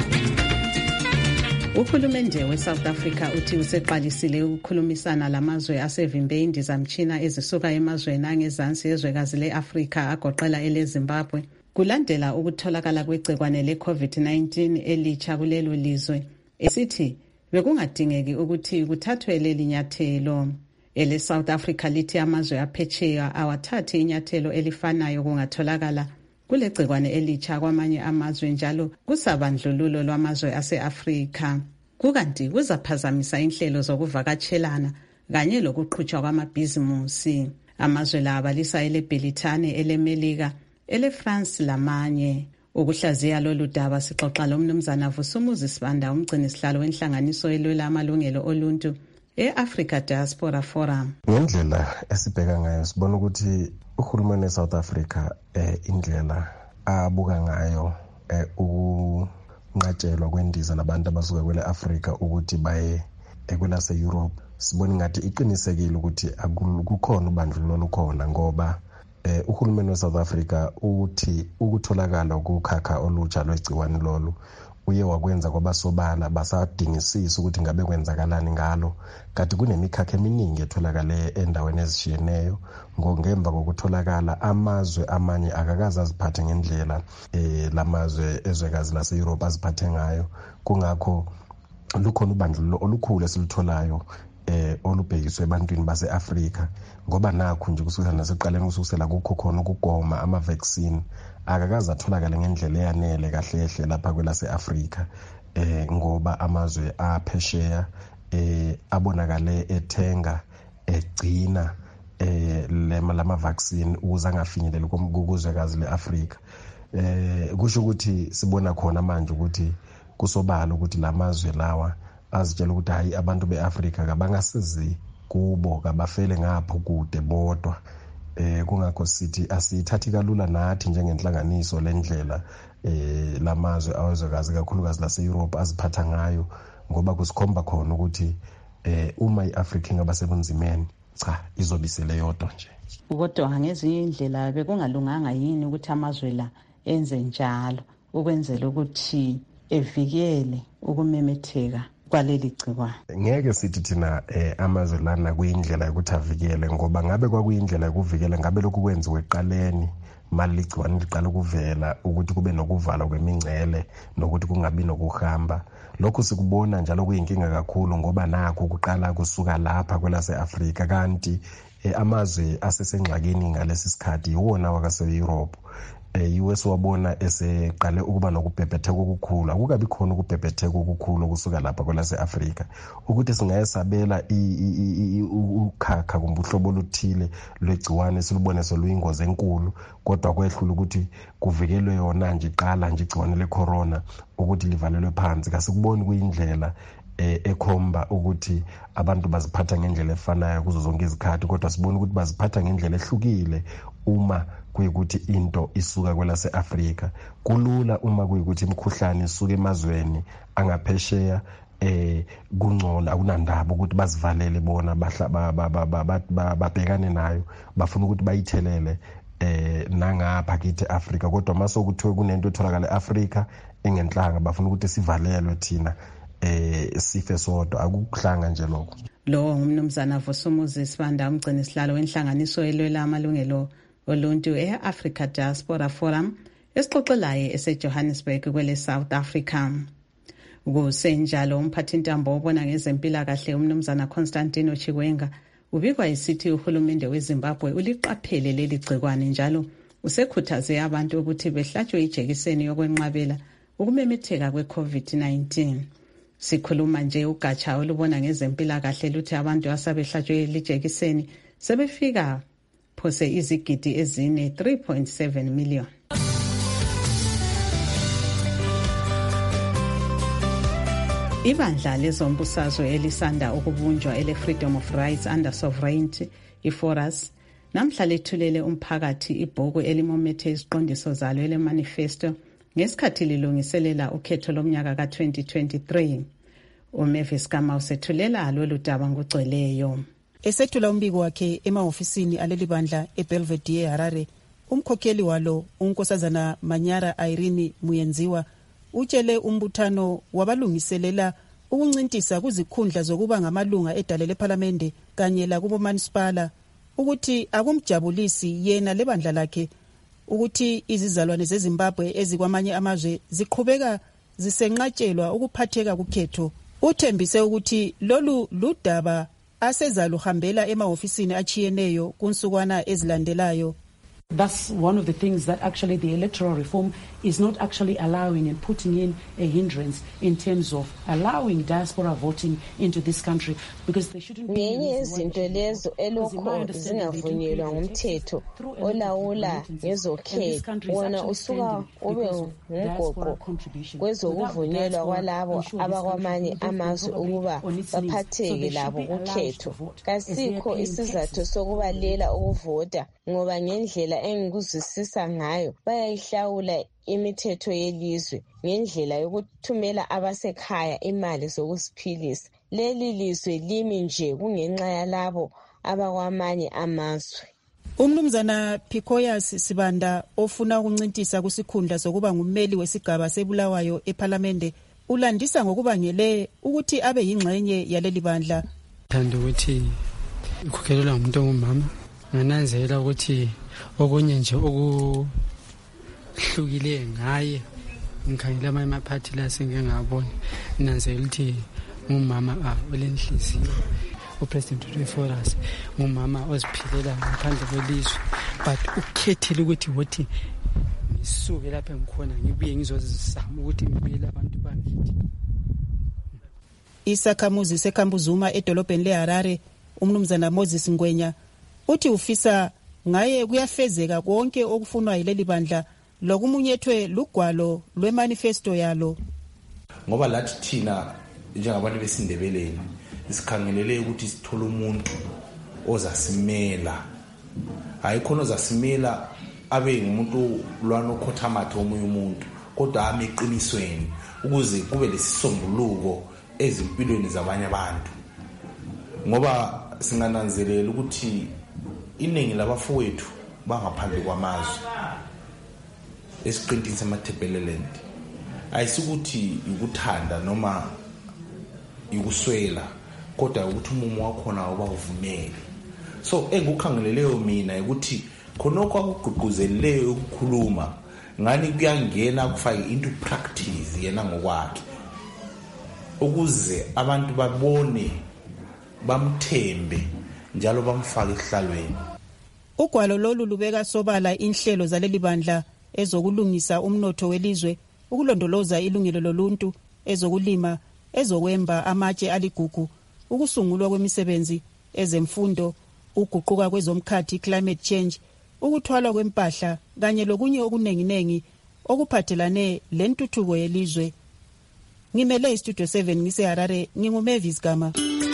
Uhulumende weSouth Africa uthi useqalisile ukukhulumisana lamazwe asevimbe indizamtshina ezisuka emazweni angezansi yezwekazi le-Afrika agoqela eleZimbabwe kulandela ukutholakala kwegcikwane le-COVID nineteen elitsha kulelo lizwe. Esithi bekungadingeki ukuthi kuthathwe leli nyathelo. Ele South Africa lithi amazwe aphetsheya awathathe inyathelo elifanayo kungatholakala kule gcikwane elitsha kwamanye amazwe njalo kusabandlululo lwamazwe ase-Afrika. Kukanti kuzaphazamisa inhlelo zokuvakatshelana kanye lokuqhutshwa kwamabhizimusi. Amazwe la abalisa ele-Britane, ele-Melika, ele-France lamanye. Ukuhlaziya lolu daba sixoxa lomnumzana Vusumuzi Sibanda umgcini sihlalo wenhlanganiso elwela amalungelo oluntu e-Africa Diaspora Forum. Ngendlela esibheka ngayo sibona ukuthi uhulumeni weSouth Africa eh, indlela abuka ngayo eh, ukunqatshelwa kwendiza nabantu abasuka kwele Africa ukuthi baye ekwelase Europe, sibona ngathi iqinisekile ukuthi akukhona ubandlululo olukhona ngoba eh, uhulumeni weSouth Africa uthi ukutholakala ukukhakha olutsha lwegciwane lolu uye wakwenza kwabasobala basadingisisa ukuthi ngabe kwenzakalani ngalo. Kanti kunemikhakha eminingi etholakale endaweni ezishiyeneyo ngongemva kokutholakala amazwe amanye akakaze aziphathe ngendlela eh lamazwe ezwekazi lase-Europe aziphathe ngayo. Kungakho lukhona ubandlululo olukhulu esilitholayo eh olubhekiswe ebantwini base-Afrika ngoba nakho nje kusukela naseqaleni kususela kukho khona ukugoma ama-vaccine akakaze atholakala ngendlela eyanele kahlehle lapha kwelase-Afrika eh ngoba amazwe aphesheya eh abonakale ethenga egcina eh lama vaccine ukuze angafinyeleli kuzwekazi le-Afrika. Eh kusho ukuthi sibona khona manje ukuthi kusobala ukuthi lamazwe lawa azitshela ukuthi hayi abantu beAfrika kabangasizi kubo kabafele ngapho kude bodwa. Eh kungakho sithi asithathi kalula nathi njengenhlanganiso lendlela eh lamazwe awezwekazi kakhulukazi lase-Europe aziphatha ngayo ngoba kusikhomba khona ukuthi eh uma iAfrika ingabasebenzimeni cha izobisele yodwa nje. Kodwa ngezinye indlela bekungalunganga yini ukuthi amazwe la enze njalo ukwenzela ukuthi evikele ukumemetheka kwaleli gciwane? Ngeke sithi thina eh, amazwe lana kuyindlela yokuthi avikele, ngoba ngabe kwakuyindlela yokuvikela ngabe lokhu kwenziwe eqaleni mali ligciwane liqala ukuvela ukuthi kube nokuvala kwemingcele nokuthi kungabi nokuhamba. Lokhu sikubona njalo kuyinkinga kakhulu ngoba nakho ukuqala kusuka lapha kwelase-Afrika, kanti eh, amazwe asesengxakini ngalesi sikhathi iwona wakase-Europe. Eh, U S wabona eseqale ukuba nokubhebhetheka okukhulu, akukabi khona ukubhebhetheka okukhulu kusuka lapha kwelase-Afrika, ukuthi singayesabela ukhakha kumbe uhlobo oluthile lwegciwane silubone soluyingozi enkulu, kodwa kwehlula ukuthi kuvikelwe yona nje iqala nje igciwane le-corona ukuthi livalelwe phansi. Kasikuboni kuyindlela eh, ekhomba ukuthi abantu baziphatha ngendlela efanayo kuzo zonke izikhathi, kodwa sibona ukuthi baziphatha ngendlela ehlukile uma kuyikuthi into isuka kwelase-Afrika. Kulula uma kuyikuthi imikhuhlane isuka emazweni angaphesheya eh kungcola akunandaba ukuthi bazivalele bona babhekane nayo, bafuna ukuthi bayithelele eh nangapha kithi Afrika, kodwa mase ukuthiwe kunento etholakala eAfrika engenhlanga bafuna ukuthi sivalelwe thina eh sife sodwa. Akukuhlanga nje lokho. Lo ngumnumzana Vusumuzi Sibanda, umgcini sihlalo wenhlanganiso elwela amalungelo oluntu e-Africa Diaspora Forum esixoxelayo eseJohannesburg kwele South Africa. Kusenjalo umphathintambo obona ngezempilakahle umnumzana Constantino Chiwenga ubikwa isithi uhulumende weZimbabwe uliqaphele leli gcikwane njalo usekhuthaze abantu ukuthi behlatshwe ijekiseni yokwenqabela ukumemetheka kwe-COVID nineteen. Sikhuluma nje ugatsha olubona ngezempilakahle luthi abantu asabehlatshwe lijekiseni sebefika phose izigidi ezine three point seven million. Ibandla lezombusazwe elisanda ukubunjwa ele Freedom of Rights Under Sovereignty iFORAS namhla lethulele umphakathi ibhuku elimomethe isiqondiso zalo ele manifesto ngesikhathi lilungiselela ukhetho lomnyaka ka twenty twenty-three. uMavis Kama usethulela lolu daba ngogcweleyo. Esethula umbiko wakhe emahofisini aleli bandla eBelvedere Harare, umkhokheli walo uNkosazana Manyara Irene Muyenziwa utshele umbuthano wabalungiselela ukuncintisa kuzikhundla zokuba ngamalunga edale leParliament kanye la kubo municipal ukuthi akumjabulisi yena lebandla lakhe ukuthi izizalwane zeZimbabwe ezikwamanye amazwe ziqhubeka zisenqatshelwa ukuphatheka kukhetho. Uthembise ukuthi lolu ludaba asezaluhambela emahofisini achiyeneyo kunsukwana ezilandelayo. That's one of the things that actually the electoral reform is not actually allowing and putting in a hindrance in terms of allowing diaspora voting into this country, because they shouldn't be ngenye izinto lezo elokho zingavunyelwa ngumthetho olawula ngezokhetho wona usuka ube ngumgoqo kwezokuvunyelwa kwalabo abakwamanye amazwe ukuba baphatheke labo kukhetho. Kasikho isizathu sokubalela ukuvota ngoba ngendlela engikuzwisisa ngayo bayayihlawula imithetho yelizwe ngendlela yokuthumela abasekhaya imali zokusiphilisa. Leli lizwe limi nje kungenxa yalabo abakwamanye amazwe. Umnumzana Pikoyas Sibanda ofuna ukuncintisa kusikhundla sokuba ngummeli wesigaba sebulawayo eParliament ulandisa ngokubangele ukuthi abe yingxenye yaleli bandla. Thanda ukuthi ikhokhelwa umuntu ongumama, ngananzela ukuthi okunye nje okuhlukile ngaye ngikhangela ama amaphathi la sengengabona nanzela ukuthi umama ah olenhliziyo upresident weFORAS umama oziphilela ngaphandle kwelizwe, but ukhethile ukuthi wothi ngisuke lapha ngikhona ngibuye ngizozizama ukuthi ngibuyele abantu bangithi. Isakhamuzi seKambuzuma edolobheni leHarare umnumzana Moses Ngwenya uthi ufisa ngaye kuyafezeka konke okufunwa yileli bandla lokumunyethwe lugwalo lwemanifesto yalo. Ngoba lathi thina njengabantu besindebeleni isikhangelele ukuthi sithole umuntu ozasimela, hayikhona ozasimela abe ngumuntu lwana okhothamatha omunye umuntu, kodwa ame eqinisweni ukuze kube lesisombuluko ezimpilweni zabanye abantu. ngoba singananzelela ukuthi iningi labafowethu bangaphandle kwamazwe esiqintini samaThebeleland ayisukuthi ukuthanda noma ukuswela kodwa ukuthi umumo wakhona uba uvumele. So engikukhangeleleyo mina ukuthi khonokho akugqugquzeleleyo ukukhuluma ngani kuyangena kufake into practice yena ngokwakhe ukuze abantu babone bamthembe njalo bamfake ehlalweni. Ugwalo lolu lubeka sobala inhlelo zaleli bandla ezokulungisa umnotho welizwe, ukulondoloza ilungelo loluntu, ezokulima, ezokwemba amatshe aligugu, ukusungulwa kwemisebenzi, ezemfundo, uguquka kwezomkhathi climate change, ukuthwalwa kwempahla kanye lokunye okunenginengi okuphathelane lentuthuko yelizwe. Ngimele iStudio seven ngiseHarare, nginguMavis Gama.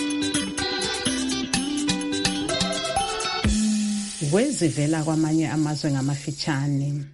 Kwezivela kwamanye amazwe ngamafitshane.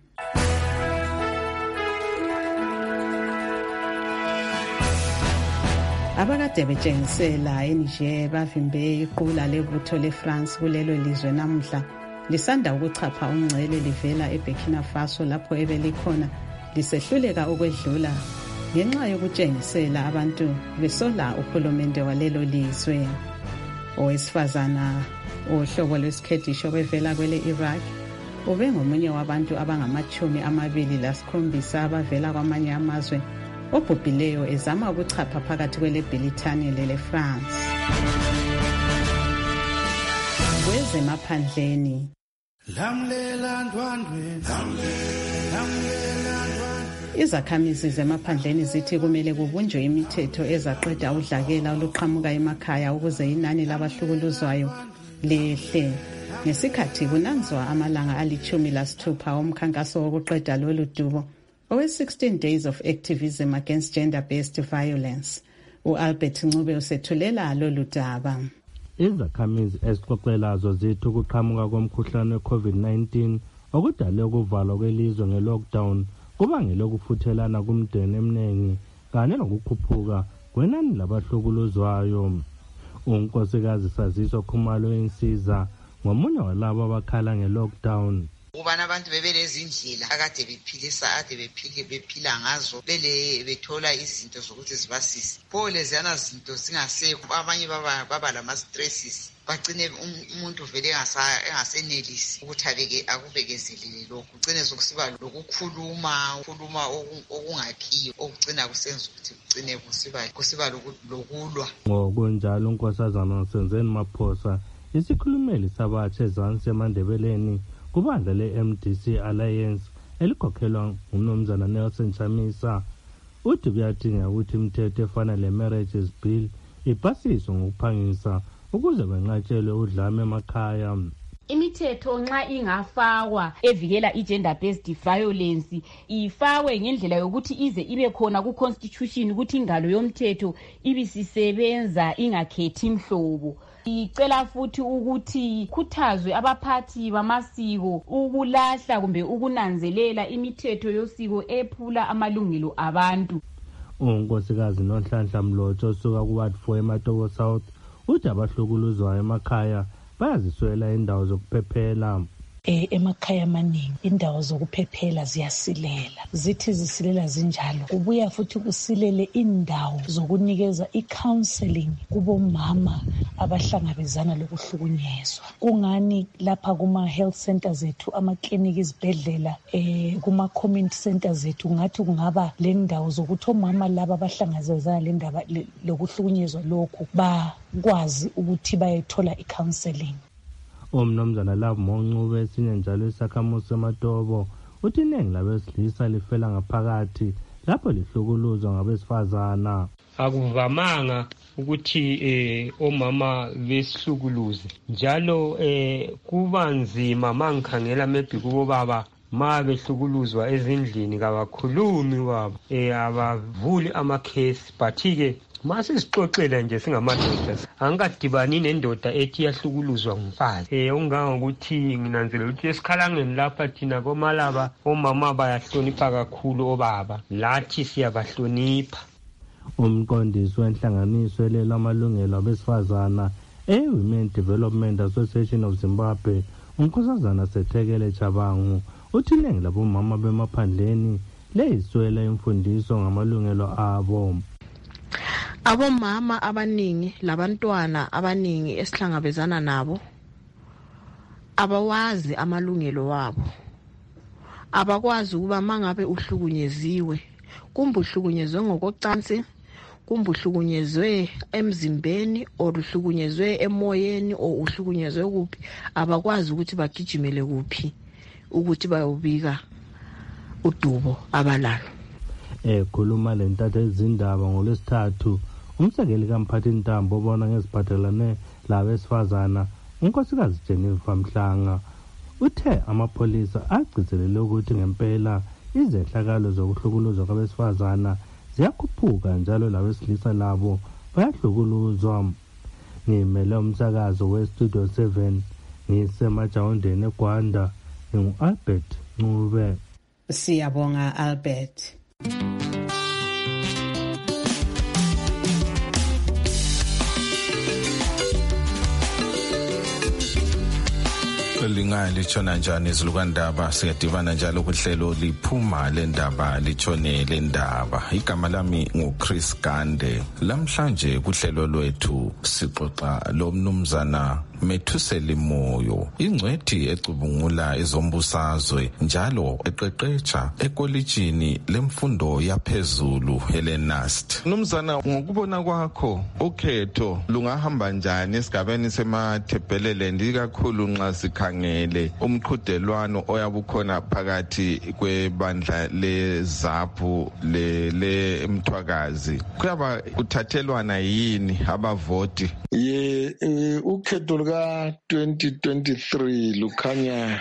Abakade betshengisela eNiger bavimbe iqula lebutho leFrance kulelo lizwe namuhla lisanda ukuchapha ungcele livela eBurkina Faso lapho ebelikhona lisehluleka ukwedlula ngenxa yokutshengisela abantu besola uhulumende walelo lizwe. Owesifazana ohlobo lwesikhethisho bevela kwele Iraq ube ngomunye wabantu abangamachumi amabili lasikhombisa abavela kwamanye amazwe obhubhileyo ezama ukuchapha phakathi kwele Britane lele France. Kwezemaphandleni lamlela ndwandwe lamlela ndwandwe izakhamizi zemaphandleni zithi kumele kubunjwe imithetho ezaqeda udlakela oluqhamuka emakhaya ukuze inani labahlukuluzwayo lehle. Ngesikhathi kunanzwa amalanga alichumi lasithupha omkhankaso wokuqeda lolu dubo owe sixteen days of activism against gender-based violence. U-Albert Ncube usethulela lolu daba. Izakhamizi ezixoxelazo zithi ukuqhamuka komkhuhlane we-COVID nineteen okudale ukuvalwa kwelizwe nge-lockdown kubangele ukufuthelana kumndeni eminingi kanye nokukhuphuka kwenani labahlukuluzwayo. Unkosikazi Saziso Khumalo Insiza ngomunye walabo abakhala nge-lockdown. Ubana abantu bebelezindlela akade bephilisa ade bephike bephila ngazo bele bethola izinto zokuthi zibasise pho lezana zinto zingasekho abanye baba baba lama stresses bagcine umuntu vele engasenelisi ukuthi abeke akubekezelele lokho ugcine sokusiba lokukhuluma ukhuluma okungakhiyo okugcina kusenza ukuthi ugcine kusiba kusiba lokulwa. Ngokunjalo unkosazana Senzeni Maphosa isikhulumeli sabatshe ezansi eMandebeleni kubandla le-M D C Alliance elikhokhelwa ngumnumzana Nelson Chamisa uthi kuyadingeka ukuthi imithetho efana le-Marriages Bill ipasiswe ngokuphangisa ukuze kwenqatshelwe udlame emakhaya. Imithetho nxa ingafakwa evikela i-gender-based violence ifakwe ngendlela yokuthi ize ibe khona ku-constitution ukuthi ingalo yomthetho ibisisebenza ingakhethi imhlobo. Icela futhi ukuthi khuthazwe abaphathi bamasiko ukulahla kumbe ukunanzelela imithetho yosiko ephula amalungelo abantu. Unkosikazi Nonhlanhla Mlotsho osuka ku-Ward four eMatobo South uthi abahlukuluzwayo emakhaya bayaziswela indawo zokuphephela. E, emakhaya amaningi indawo zokuphephela ziyasilela, zithi zisilela zinjalo kubuya futhi kusilele indawo zokunikeza i-counseling kubomama abahlangabezana lokuhlukunyezwa. Kungani lapha kuma-health centers ethu, amakliniki, izibhedlela, eh, kuma-community centers ethu ngathi kungaba le ndawo zokuthi omama laba abahlangabezana le ndaba lokuhlukunyezwa lokhu bakwazi ukuthi bayethola i-counseling. Umnumzana Love Moncube esinye njalo isakhamuzi seMatobo uthi iningi labesilisa lifela ngaphakathi lapho lihlukuluzwa ngabesifazana. Akuvamanga ukuthi eh omama besihlukuluze njalo eh kuba nzima mangikhangela maybe kubo baba ma behlukuluzwa ezindlini kabakhulumi wabo eh abavuli amakhesi but ke mase sixoxela nje singamadoda angikadibani nendoda ethi yahlukuluzwa ngumfazi eh ungangokuthi nginanzelela ukuthi esikhalangeni lapha thina komalaba omama bayahlonipha kakhulu obaba lathi siyabahlonipha. Umqondisi wenhlanganiso elelamalungelo abesifazana e-Women Development Association of Zimbabwe uNkosazana Sethekele Chabangu uthi iningi labomama bemaphandleni leyiswela imfundiso ngamalungelo abo. Abomama abaningi labantwana abaningi esihlangabezana nabo abawazi amalungelo wabo, abakwazi ukuba mangabe uhlukunyeziwe, kumbe uhlukunyezwe ngokocansi, kumbe uhlukunyezwe emzimbeni or uhlukunyezwe emoyeni or uhlukunyezwe kuphi, abakwazi ukuthi bagijimele kuphi ukuthi bayobika udubo abalalo. Ekhuluma lentatha ezindaba ngolwesithathu umsekeli kaMphathi Ntambo obona ngeziphathelane labesifazana unkosikazi Jennifer Mhlanga uthe amapholisa agcizelele ukuthi ngempela izehlakalo zokuhlukuluzwa kwabesifazana ziyakhuphuka njalo labesilisa labo bayahlukuluzwa. Ngimele umsakazo weStudio seven ngisemajawundeni eGwanda ngingu-Albert Ncube. Siyabonga Albert. Linga lichona njani izilukandaba siyadivana njalo kuhlelo liphuma lendaba lichone lendaba. Igama lami nguChris Gande. Lamhlanje kuhlelo lwethu sixoxa lo mnumzana Methuseli Moyo, ingcwethi ecubungula ezombusazwe njalo eqeqetsha ekolejini lemfundo yaphezulu Hellenast. Mnumzana, ngokubona kwakho ukhetho lungahamba njani esigabeni semaThebelele ndikakhulu nxa sikhangele umqhudelwano oyabukhona phakathi kwebandla leZAPU le le Mthwakazi? Kuyaba kuthathelwana yini abavoti? Ye ukhetho ka twenty twenty-three lukhanya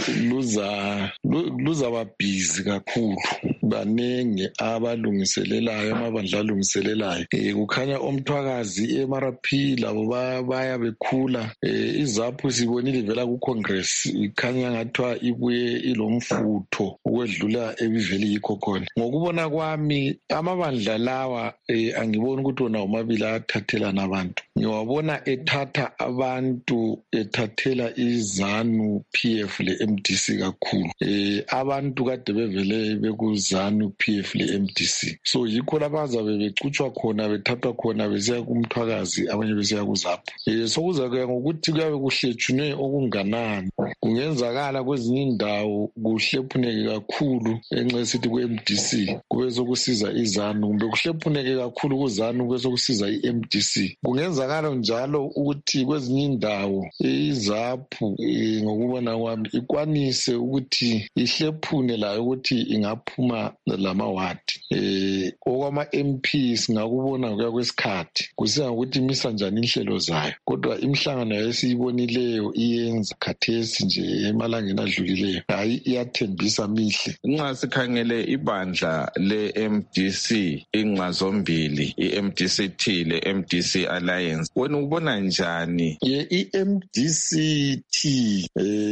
luza luzaba busy kakhulu, banenge abalungiselelayo amabandla alungiselelayo. Eh kukhanya oMthwakazi eMarapi labo baya bekhula. Eh iZAPU sibonile vela ku Congress ikhanya ngathwa ibuye ilomfutho ukwedlula ebiveli yikho khona. Ngokubona kwami amabandla lawa eh, angiboni ukuthi wona omabili athathelana abantu. Ngiwabona ethatha abantu ethathela iZANU P F le M D C kakhulu. Eh abantu kade bevele bekuzANU P F le M D C. So yikho labazabe becutshwa khona bethathwa khona besiya kuMthwakazi abanye besiya kuZAPU. Eh sokuza kuya ngokuthi kuyabe kuhletshunwe okunganani. Kungenzakala kwezinye indawo kuhlephuneke kakhulu enxa sithi ku M D C kube sokusiza iZANU, kumbe kuhlephuneke kakhulu kuZANU kube sokusiza i-M D C. Kungenzakala njalo ukuthi kwezinye indawo iZAPU e, ngokubona kwami ikwanise ukuthi ihlephune layo ukuthi ingaphuma lamawadi. Eh okwama M P singakubona kuya kwesikhathi kusiya ukuthi imisa njani inhlelo zayo, kodwa imhlangano yesiyibonileyo iyenza khathesi nje emalangeni adlulileyo hayi iyathembisa mihle. Nxa sikhangele ibandla le-M D C inxa zombili i-M D C T le-M D C Alliance, wena ubona njani? Ye i-M D C T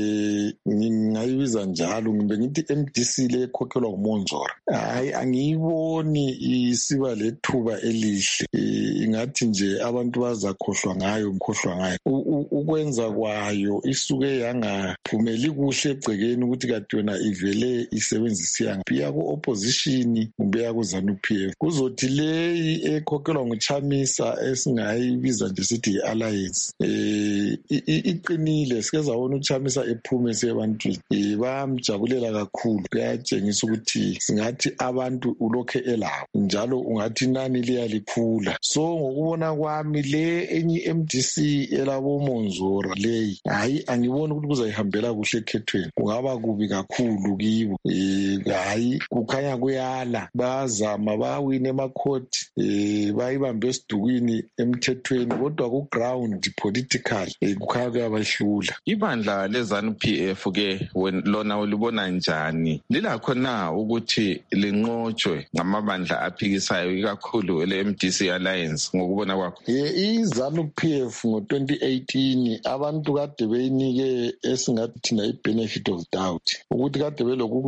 eh ngingayibiza njalo ngibe ngithi M D C le khokhelwa nguMonzora. Hayi angiyiboni isiba lethuba elihle. Ingathi nje abantu bazakhohlwa ngayo mkhohlwa ngayo. Ukwenza kwayo isuke yangaphumeli kuhle egcekeni ukuthi kade yona ivele isebenzisa ngaphiya ku opposition kumbe yaku ZANU P F. Kuzothi leyi ekhokhelwa nguChamisa esingayibiza nje sithi i-alliance eh iqinile, sike zawona uChamisa ephume sebantwini eh bayamjabulela kakhulu. Kuyatshengisa ukuthi singathi abantu ulokhe elawo njalo ungathi nani liyalikhula. So ngokubona kwami le enye M D C elabo Monzora leyi hayi angiboni ukuthi kuzayihambela kuhle ekhethweni, kungaba kubi kakhulu kibo. Eh hayi kukhanya kuyala bazama bawine emakhoti eh bayibambe esidukwini emthethweni, kodwa ku ground political eh kukhanya kuyabahlula. Ibandla leZANU P F ke lona ulibona njani? Lilakho na ukuthi linqotshwe ngamabandla aphikisayo ikakhulu le-M D C Alliance ngokubona kwakho? Eh iZANU P F ngo twenty eighteen abantu kade beyinike esingathi thina i-benefit of doubt ukuthi kade belokhu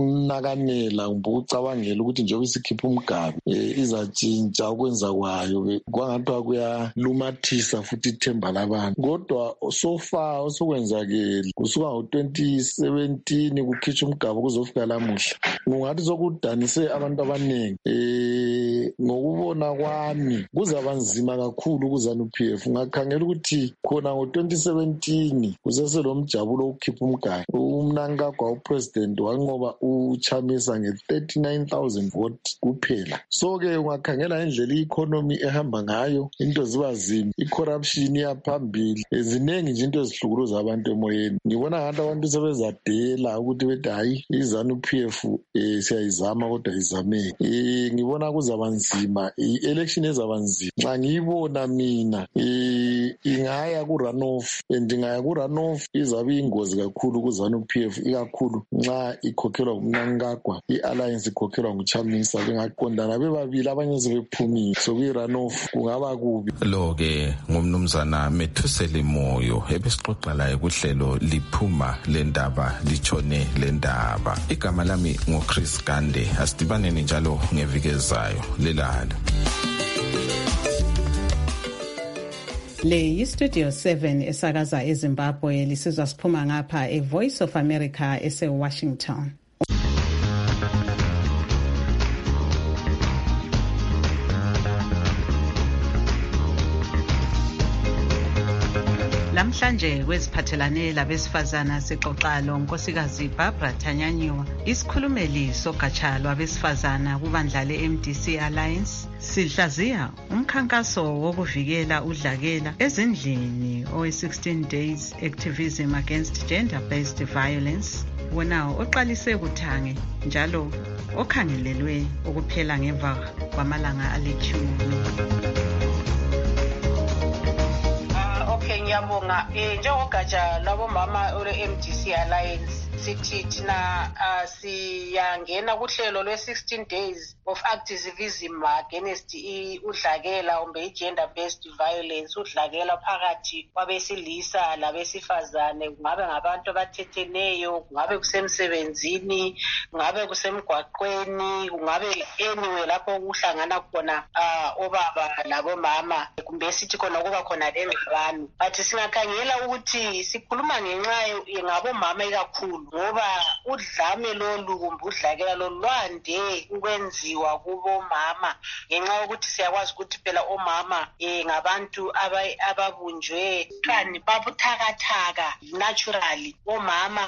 ukunakanela kumbe ukucabangela ukuthi njengoba isikhipha umgabi izatshintsha ukwenza kwayo kwangathiwa kuyalumathisa futhi ithemba labantu. Kodwa so far osokwenzakele kusuka ngo-twenty seventeen kukhitshwa umgaba kuzofika lamuhla, kungathi sokudanise abantu abaningi. um ngokubona kwami kuzaba nzima kakhulu kuZANU-P F. Ngakhangela ukuthi khona ngo-twenty seventeen kuseselomjabulo wokukhipha umgabi, uMnangagwa upresident wanqoba uChamisa nge-thirty-nine thousand votes kuphela. So-ke ungakhangela indlela i-economy ehamba ngayo, into ziba zimbi, i-corruption iyaphambili, ziningi nje into ezihlukuluza abantu emoyeni. Ngibona ngathi abantu sebezadela ukuthi bethi hayi iZANU-P F um siyayizama kodwa izameke. um ngibona kuzaba nzima, i-election ezaba nzima. Nxa ngiyibona mina um ingaya ku-runoff, and ingaya ku-runoff izabe iyingozi kakhulu kuZANU-P F, ikakhulu nxa ikhokhelwa nguMnangagwa, i-alliance ikhokhelwa nguChamisa, bengaqondana bebabili abanye sebephumile, so kwi-runoff kungaba kubi. Lo-ke ngumnumzana Methuseli Moyo ebesixoxa laye kuhlelo liphuma lendaba litshone lendaba. Igama lami ngoChris Gande, asidibaneni njalo ngeviki ezayo. Lelalo. Le yi-Studio seven esakaza eZimbabwe, lisizwa siphuma ngapha e-Voice of America ese-Washington. Namhlanje kweziphathelane labesifazana sixoxa lo Nkosikazi Barbara Thanyanyiwa, isikhulumeli sogatsha lwabesifazana kubandla le-M D C Alliance. Sihlaziya umkhankaso wokuvikela udlakela ezindlini owe-sixteen days activism against gender-based violence, wona oqalise kuthange njalo okhangelelwe ukuphela ngemva kwamalanga alithumi. Ngiyabonga eh njengogatsha lwabomama ole-M D C Alliance sithi thina siyangena kuhlelo lwe-sixteen days of activism against udlakela kumbe i-gender based violence, udlakela phakathi kwabesilisa labesifazane, kungabe ngabantu abathetheneyo, kungabe kusemsebenzini, kungabe kusemgwaqweni, kungabe anywhere lapho kuhlangana khona obaba labomama, kumbe sithi khona kuba khona lengxabano. But singakhangela ukuthi sikhuluma ngenxa ngabomama ikakhulu, ngoba udlame lolu kumbe udlakela lolu lwande ukwenziwa kubomama ngenxa yokuthi siyakwazi ukuthi phela omama um ngabantu ababunjwe kani babuthakathaka naturally. Omama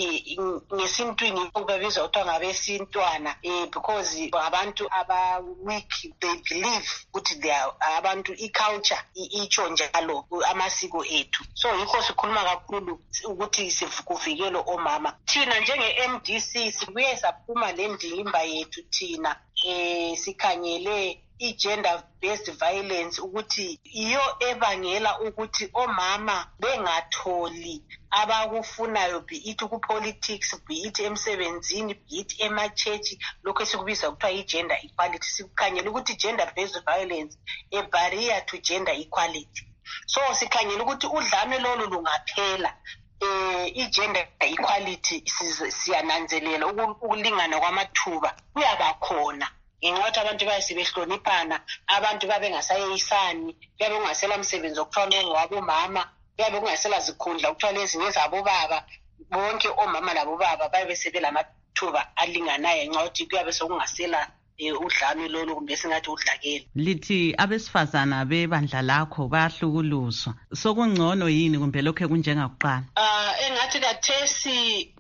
ngesintwini babizwa kuthiwa ngabesintwana um because abantu aba-weak, they believe ukuthi they are abantu, i-culture itsho njalo amasiko ethu. So yikho sikhuluma kakhulu ukuthi kuvikelwe omama. Thina njenge-M D C sibuye saphuma le ndimba yethu thina eh sikhangele i-gender based violence ukuthi iyo ebangela ukuthi omama bengatholi abakufunayo, be it ku-politics, be it emsebenzini, be it ema-church, lokhu esikubiza kuthiwa i-gender equality. Sikhangele ukuthi gender based violence a barrier to gender equality. So sikhangele ukuthi udlame lolu lungaphela, eh i-gender equality siyananzelela ukulingana kwamathuba kuyabakhona. Ngenxa abantu bayasibehloniphana, abantu babengasayeyisani, kuyabe kungasela msebenzi okuthwala ngwabomama, kuyabe kungasela zikhundla okuthwala ezinye zabobaba, bonke omama labobaba babe sebelamathuba alinganayo ngenxa yokuthi kuyabe sokungasela udlame lolu kumbe singathi udlakela. Lithi abesifazana bebandla lakho bayahlukuluzwa, sokungcono yini kumbe lokho kunjengakuqala? Ah engathi kathesi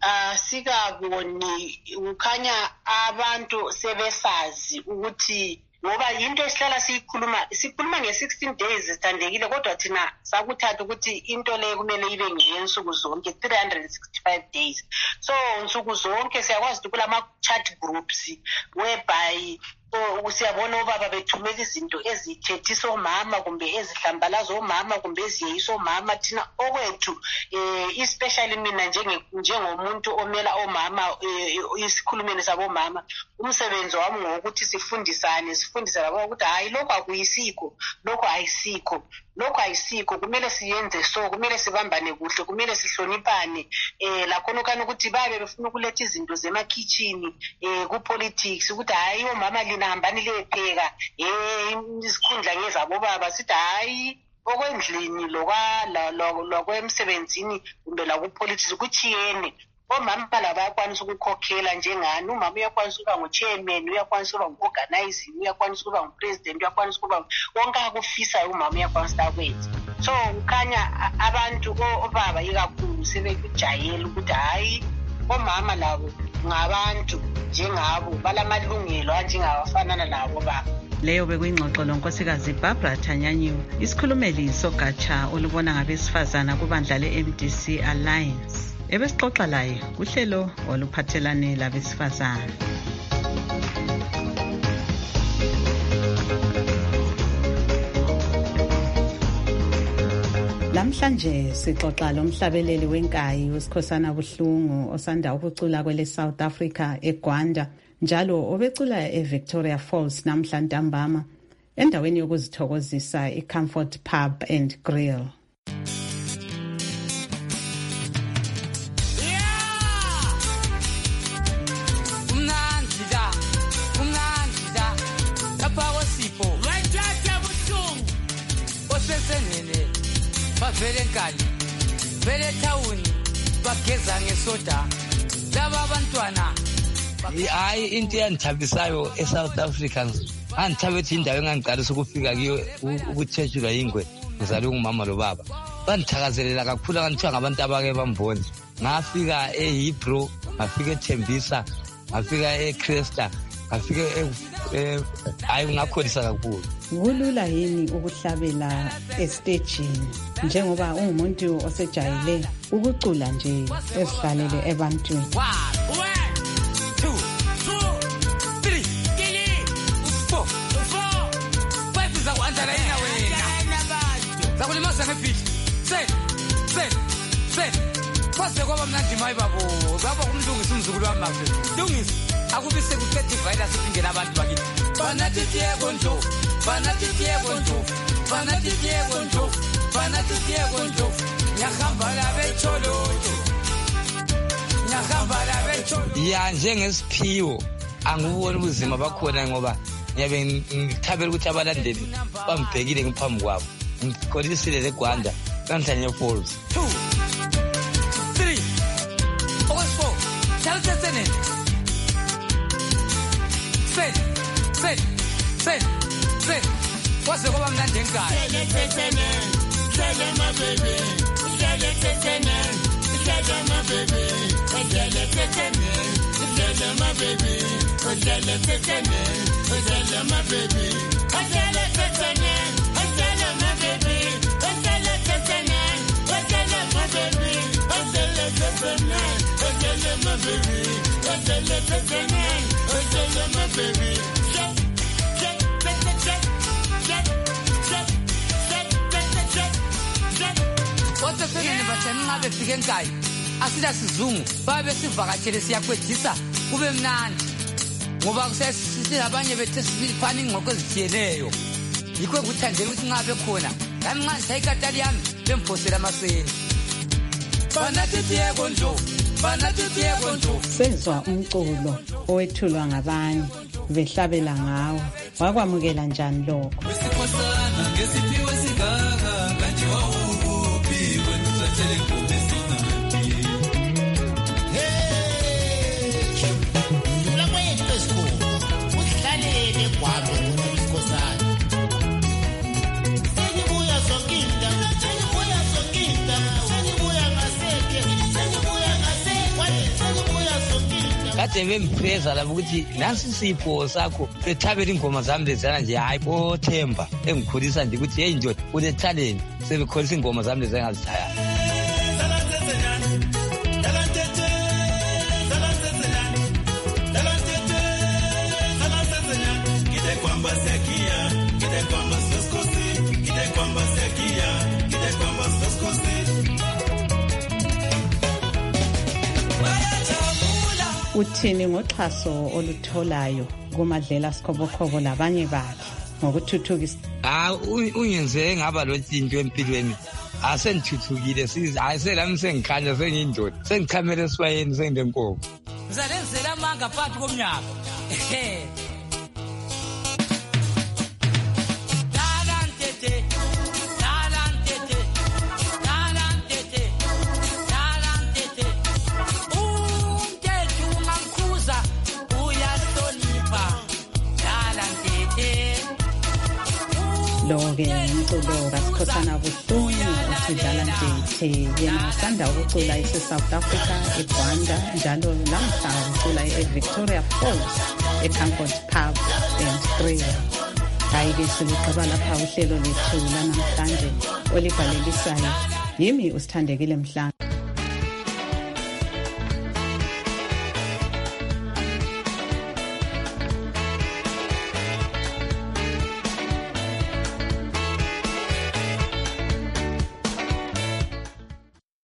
asikaboni, ukhanya abantu sebesazi ukuthi ngoba into esihlala siyikhuluma sikhuluma nge-sixteen days sithandekile, kodwa thina sakuthatha ukuthi into leyo kumele ibe ngeyensuku zonke three hundred sixty-five days. So nsuku zonke siyakwazi ukula ama-chat groups whereby oh siyabona obaba bethumela izinto ezithethisa omama kumbe ezihlambalaza omama kumbe eziyeyisa omama. Thina okwethu eh especially mina njenge njengomuntu omela omama isikhulumeni sabomama, umsebenzi wami ngokuthi sifundisane sifundisa labo ukuthi hayi lokho akuyisikho, lokho ayisikho, lokho ayisikho. Kumele siyenze so, kumele sibambane kuhle, kumele sihlonipane eh lakhona kana ukuthi babe befuna ukuletha izinto zemakhitchini eh ku politics ukuthi hayi omama lina hambani lepheka eh isikhundla ngezabo baba sithi hayi okwendlini lokwa lokwemsebenzini kumbe la ku politics kuchiyene. Omama laba bayakwanisa ukukhokhela njengani. Umama uyakwanisa ukuba ngo-chairman, uyakwanisa ukuba ngu-organizing, uyakwanisa ukuba ngu-president, uyakwanisa ukuba wonke akufisa umama uyakwanisa akwenza. So kukhanya abantu obaba ikakhulu sebekujayela ukuthi hayi omama labo ngabantu njengabo balamalungelo anjengabafanana nabo baba. Leyo bekuyingxoxo lonkosikazi Barbara Thanyanyiwe, isikhulumeli sogatsha olubona ngabesifazana kubandla le-M D C Alliance. Ebesixoxa laye kuhlelo oluphathelane labesifazana. Namhlanje sixoxa lomhlabeleli wenkayi uSikhosana Buhlungu osanda ukucula kwele South Africa eGwanda njalo obecula eVictoria Falls namhla ntambama endaweni yokuzithokozisa iComfort Pub and Grill. Vele nkali vele tawuni bageza ngesoda laba abantwana hayi into yanthabisayo eSouth Africa angithabethi indawo engangiqalisa ukufika kiyo ukuthejulwa ingwe ngizalwe ngumama lo baba bandithakazelela kakhulu kanithiwa ngabantu abake bambona. Ngafika eHebrew, ngafika eThembisa, ngafika eCresta, ngafika hayi ngakholisa kakhulu. Kulula yini ukuhlabela estagini njengoba ungumuntu osejayele ukucula nje esihlalele ebantwini? Kwase kwaba mnandi mayi babo zaba umlungisi umzukulu wami manje lungisi akubise kuqedwe virus ingena abantu bakithi banathi Diego Njo banathi Diego Njo banathi Diego Njo banathi Diego Njo nyahamba la becholojo nyahamba la becholojo ya njengesiphiwo angubona ubuzima bakhona ngoba ngiyabe ngithabela ukuthi abalandeli bambhekile ngiphambi kwabo ngikholisile leGwanda kanhlanye Falls two three okwesfour thaluthethenene Say, say, say, say. What's the woman that didn't die? Tell them my baby. Tell them my baby. Tell them my baby. Tell them my baby. Tell them my baby. Tell them my baby. What's the thing in the Batanga begin guy? Asida sizungu babe sivakatshele siyakwedisa kube mnandi ngoba kusesithi abanye bethe sifani ngokwezithiyeneyo yikho ukuthandela ukuthi ngabe khona nami nxa sayikatali yami bemphosela amaseni banathi Diego Njo banathi Diego Njo. Sezwa umculo owethulwa ngabanye behlabela ngawo wakwamukela njani lokho? Wesikhosana ngesiphiwe sigaka kanje wawuphi wena uzathele inkomo esinandi. Dula kwethu esikhulu uhlalele kwabo wesikhosana. Sengibuya sokinda sengibuya sokinda sengibuya ngaseke sengibuya ngaseke sengibuya sokinda. Kade bempheza labo ukuthi nansi sipho sakho bethabela ingoma zami lezana nje hayi boThemba engikhulisa nje ukuthi hey ndoda une talent sebekholisa ingoma zami lezana ngazithaya. Uthini ngoxhaso olutholayo kumadlela Sikhobokhobo labanye bakhe? ngokuthuthukisa. Ah unyenze ngaba lo tinto empilweni. Asengithuthukile sizi ayiselami sengikhanya sengiyindoda. Sengikhamele esibayeni sengilenkomo. Ngizalenzela amanga phakathi komnyaka. Lo-ke umculo kaSikhosana Buhlungu usidlala nje yena usanda ukucula ese-South Africa eGwanda njalo lamhla ucula e-Victoria Falls eComfort Pub and Grill. Hayi-ke siligqiba lapha uhlelo lethu lanamhlanje olivalelisayo yimi uSithandekile Mhlanga.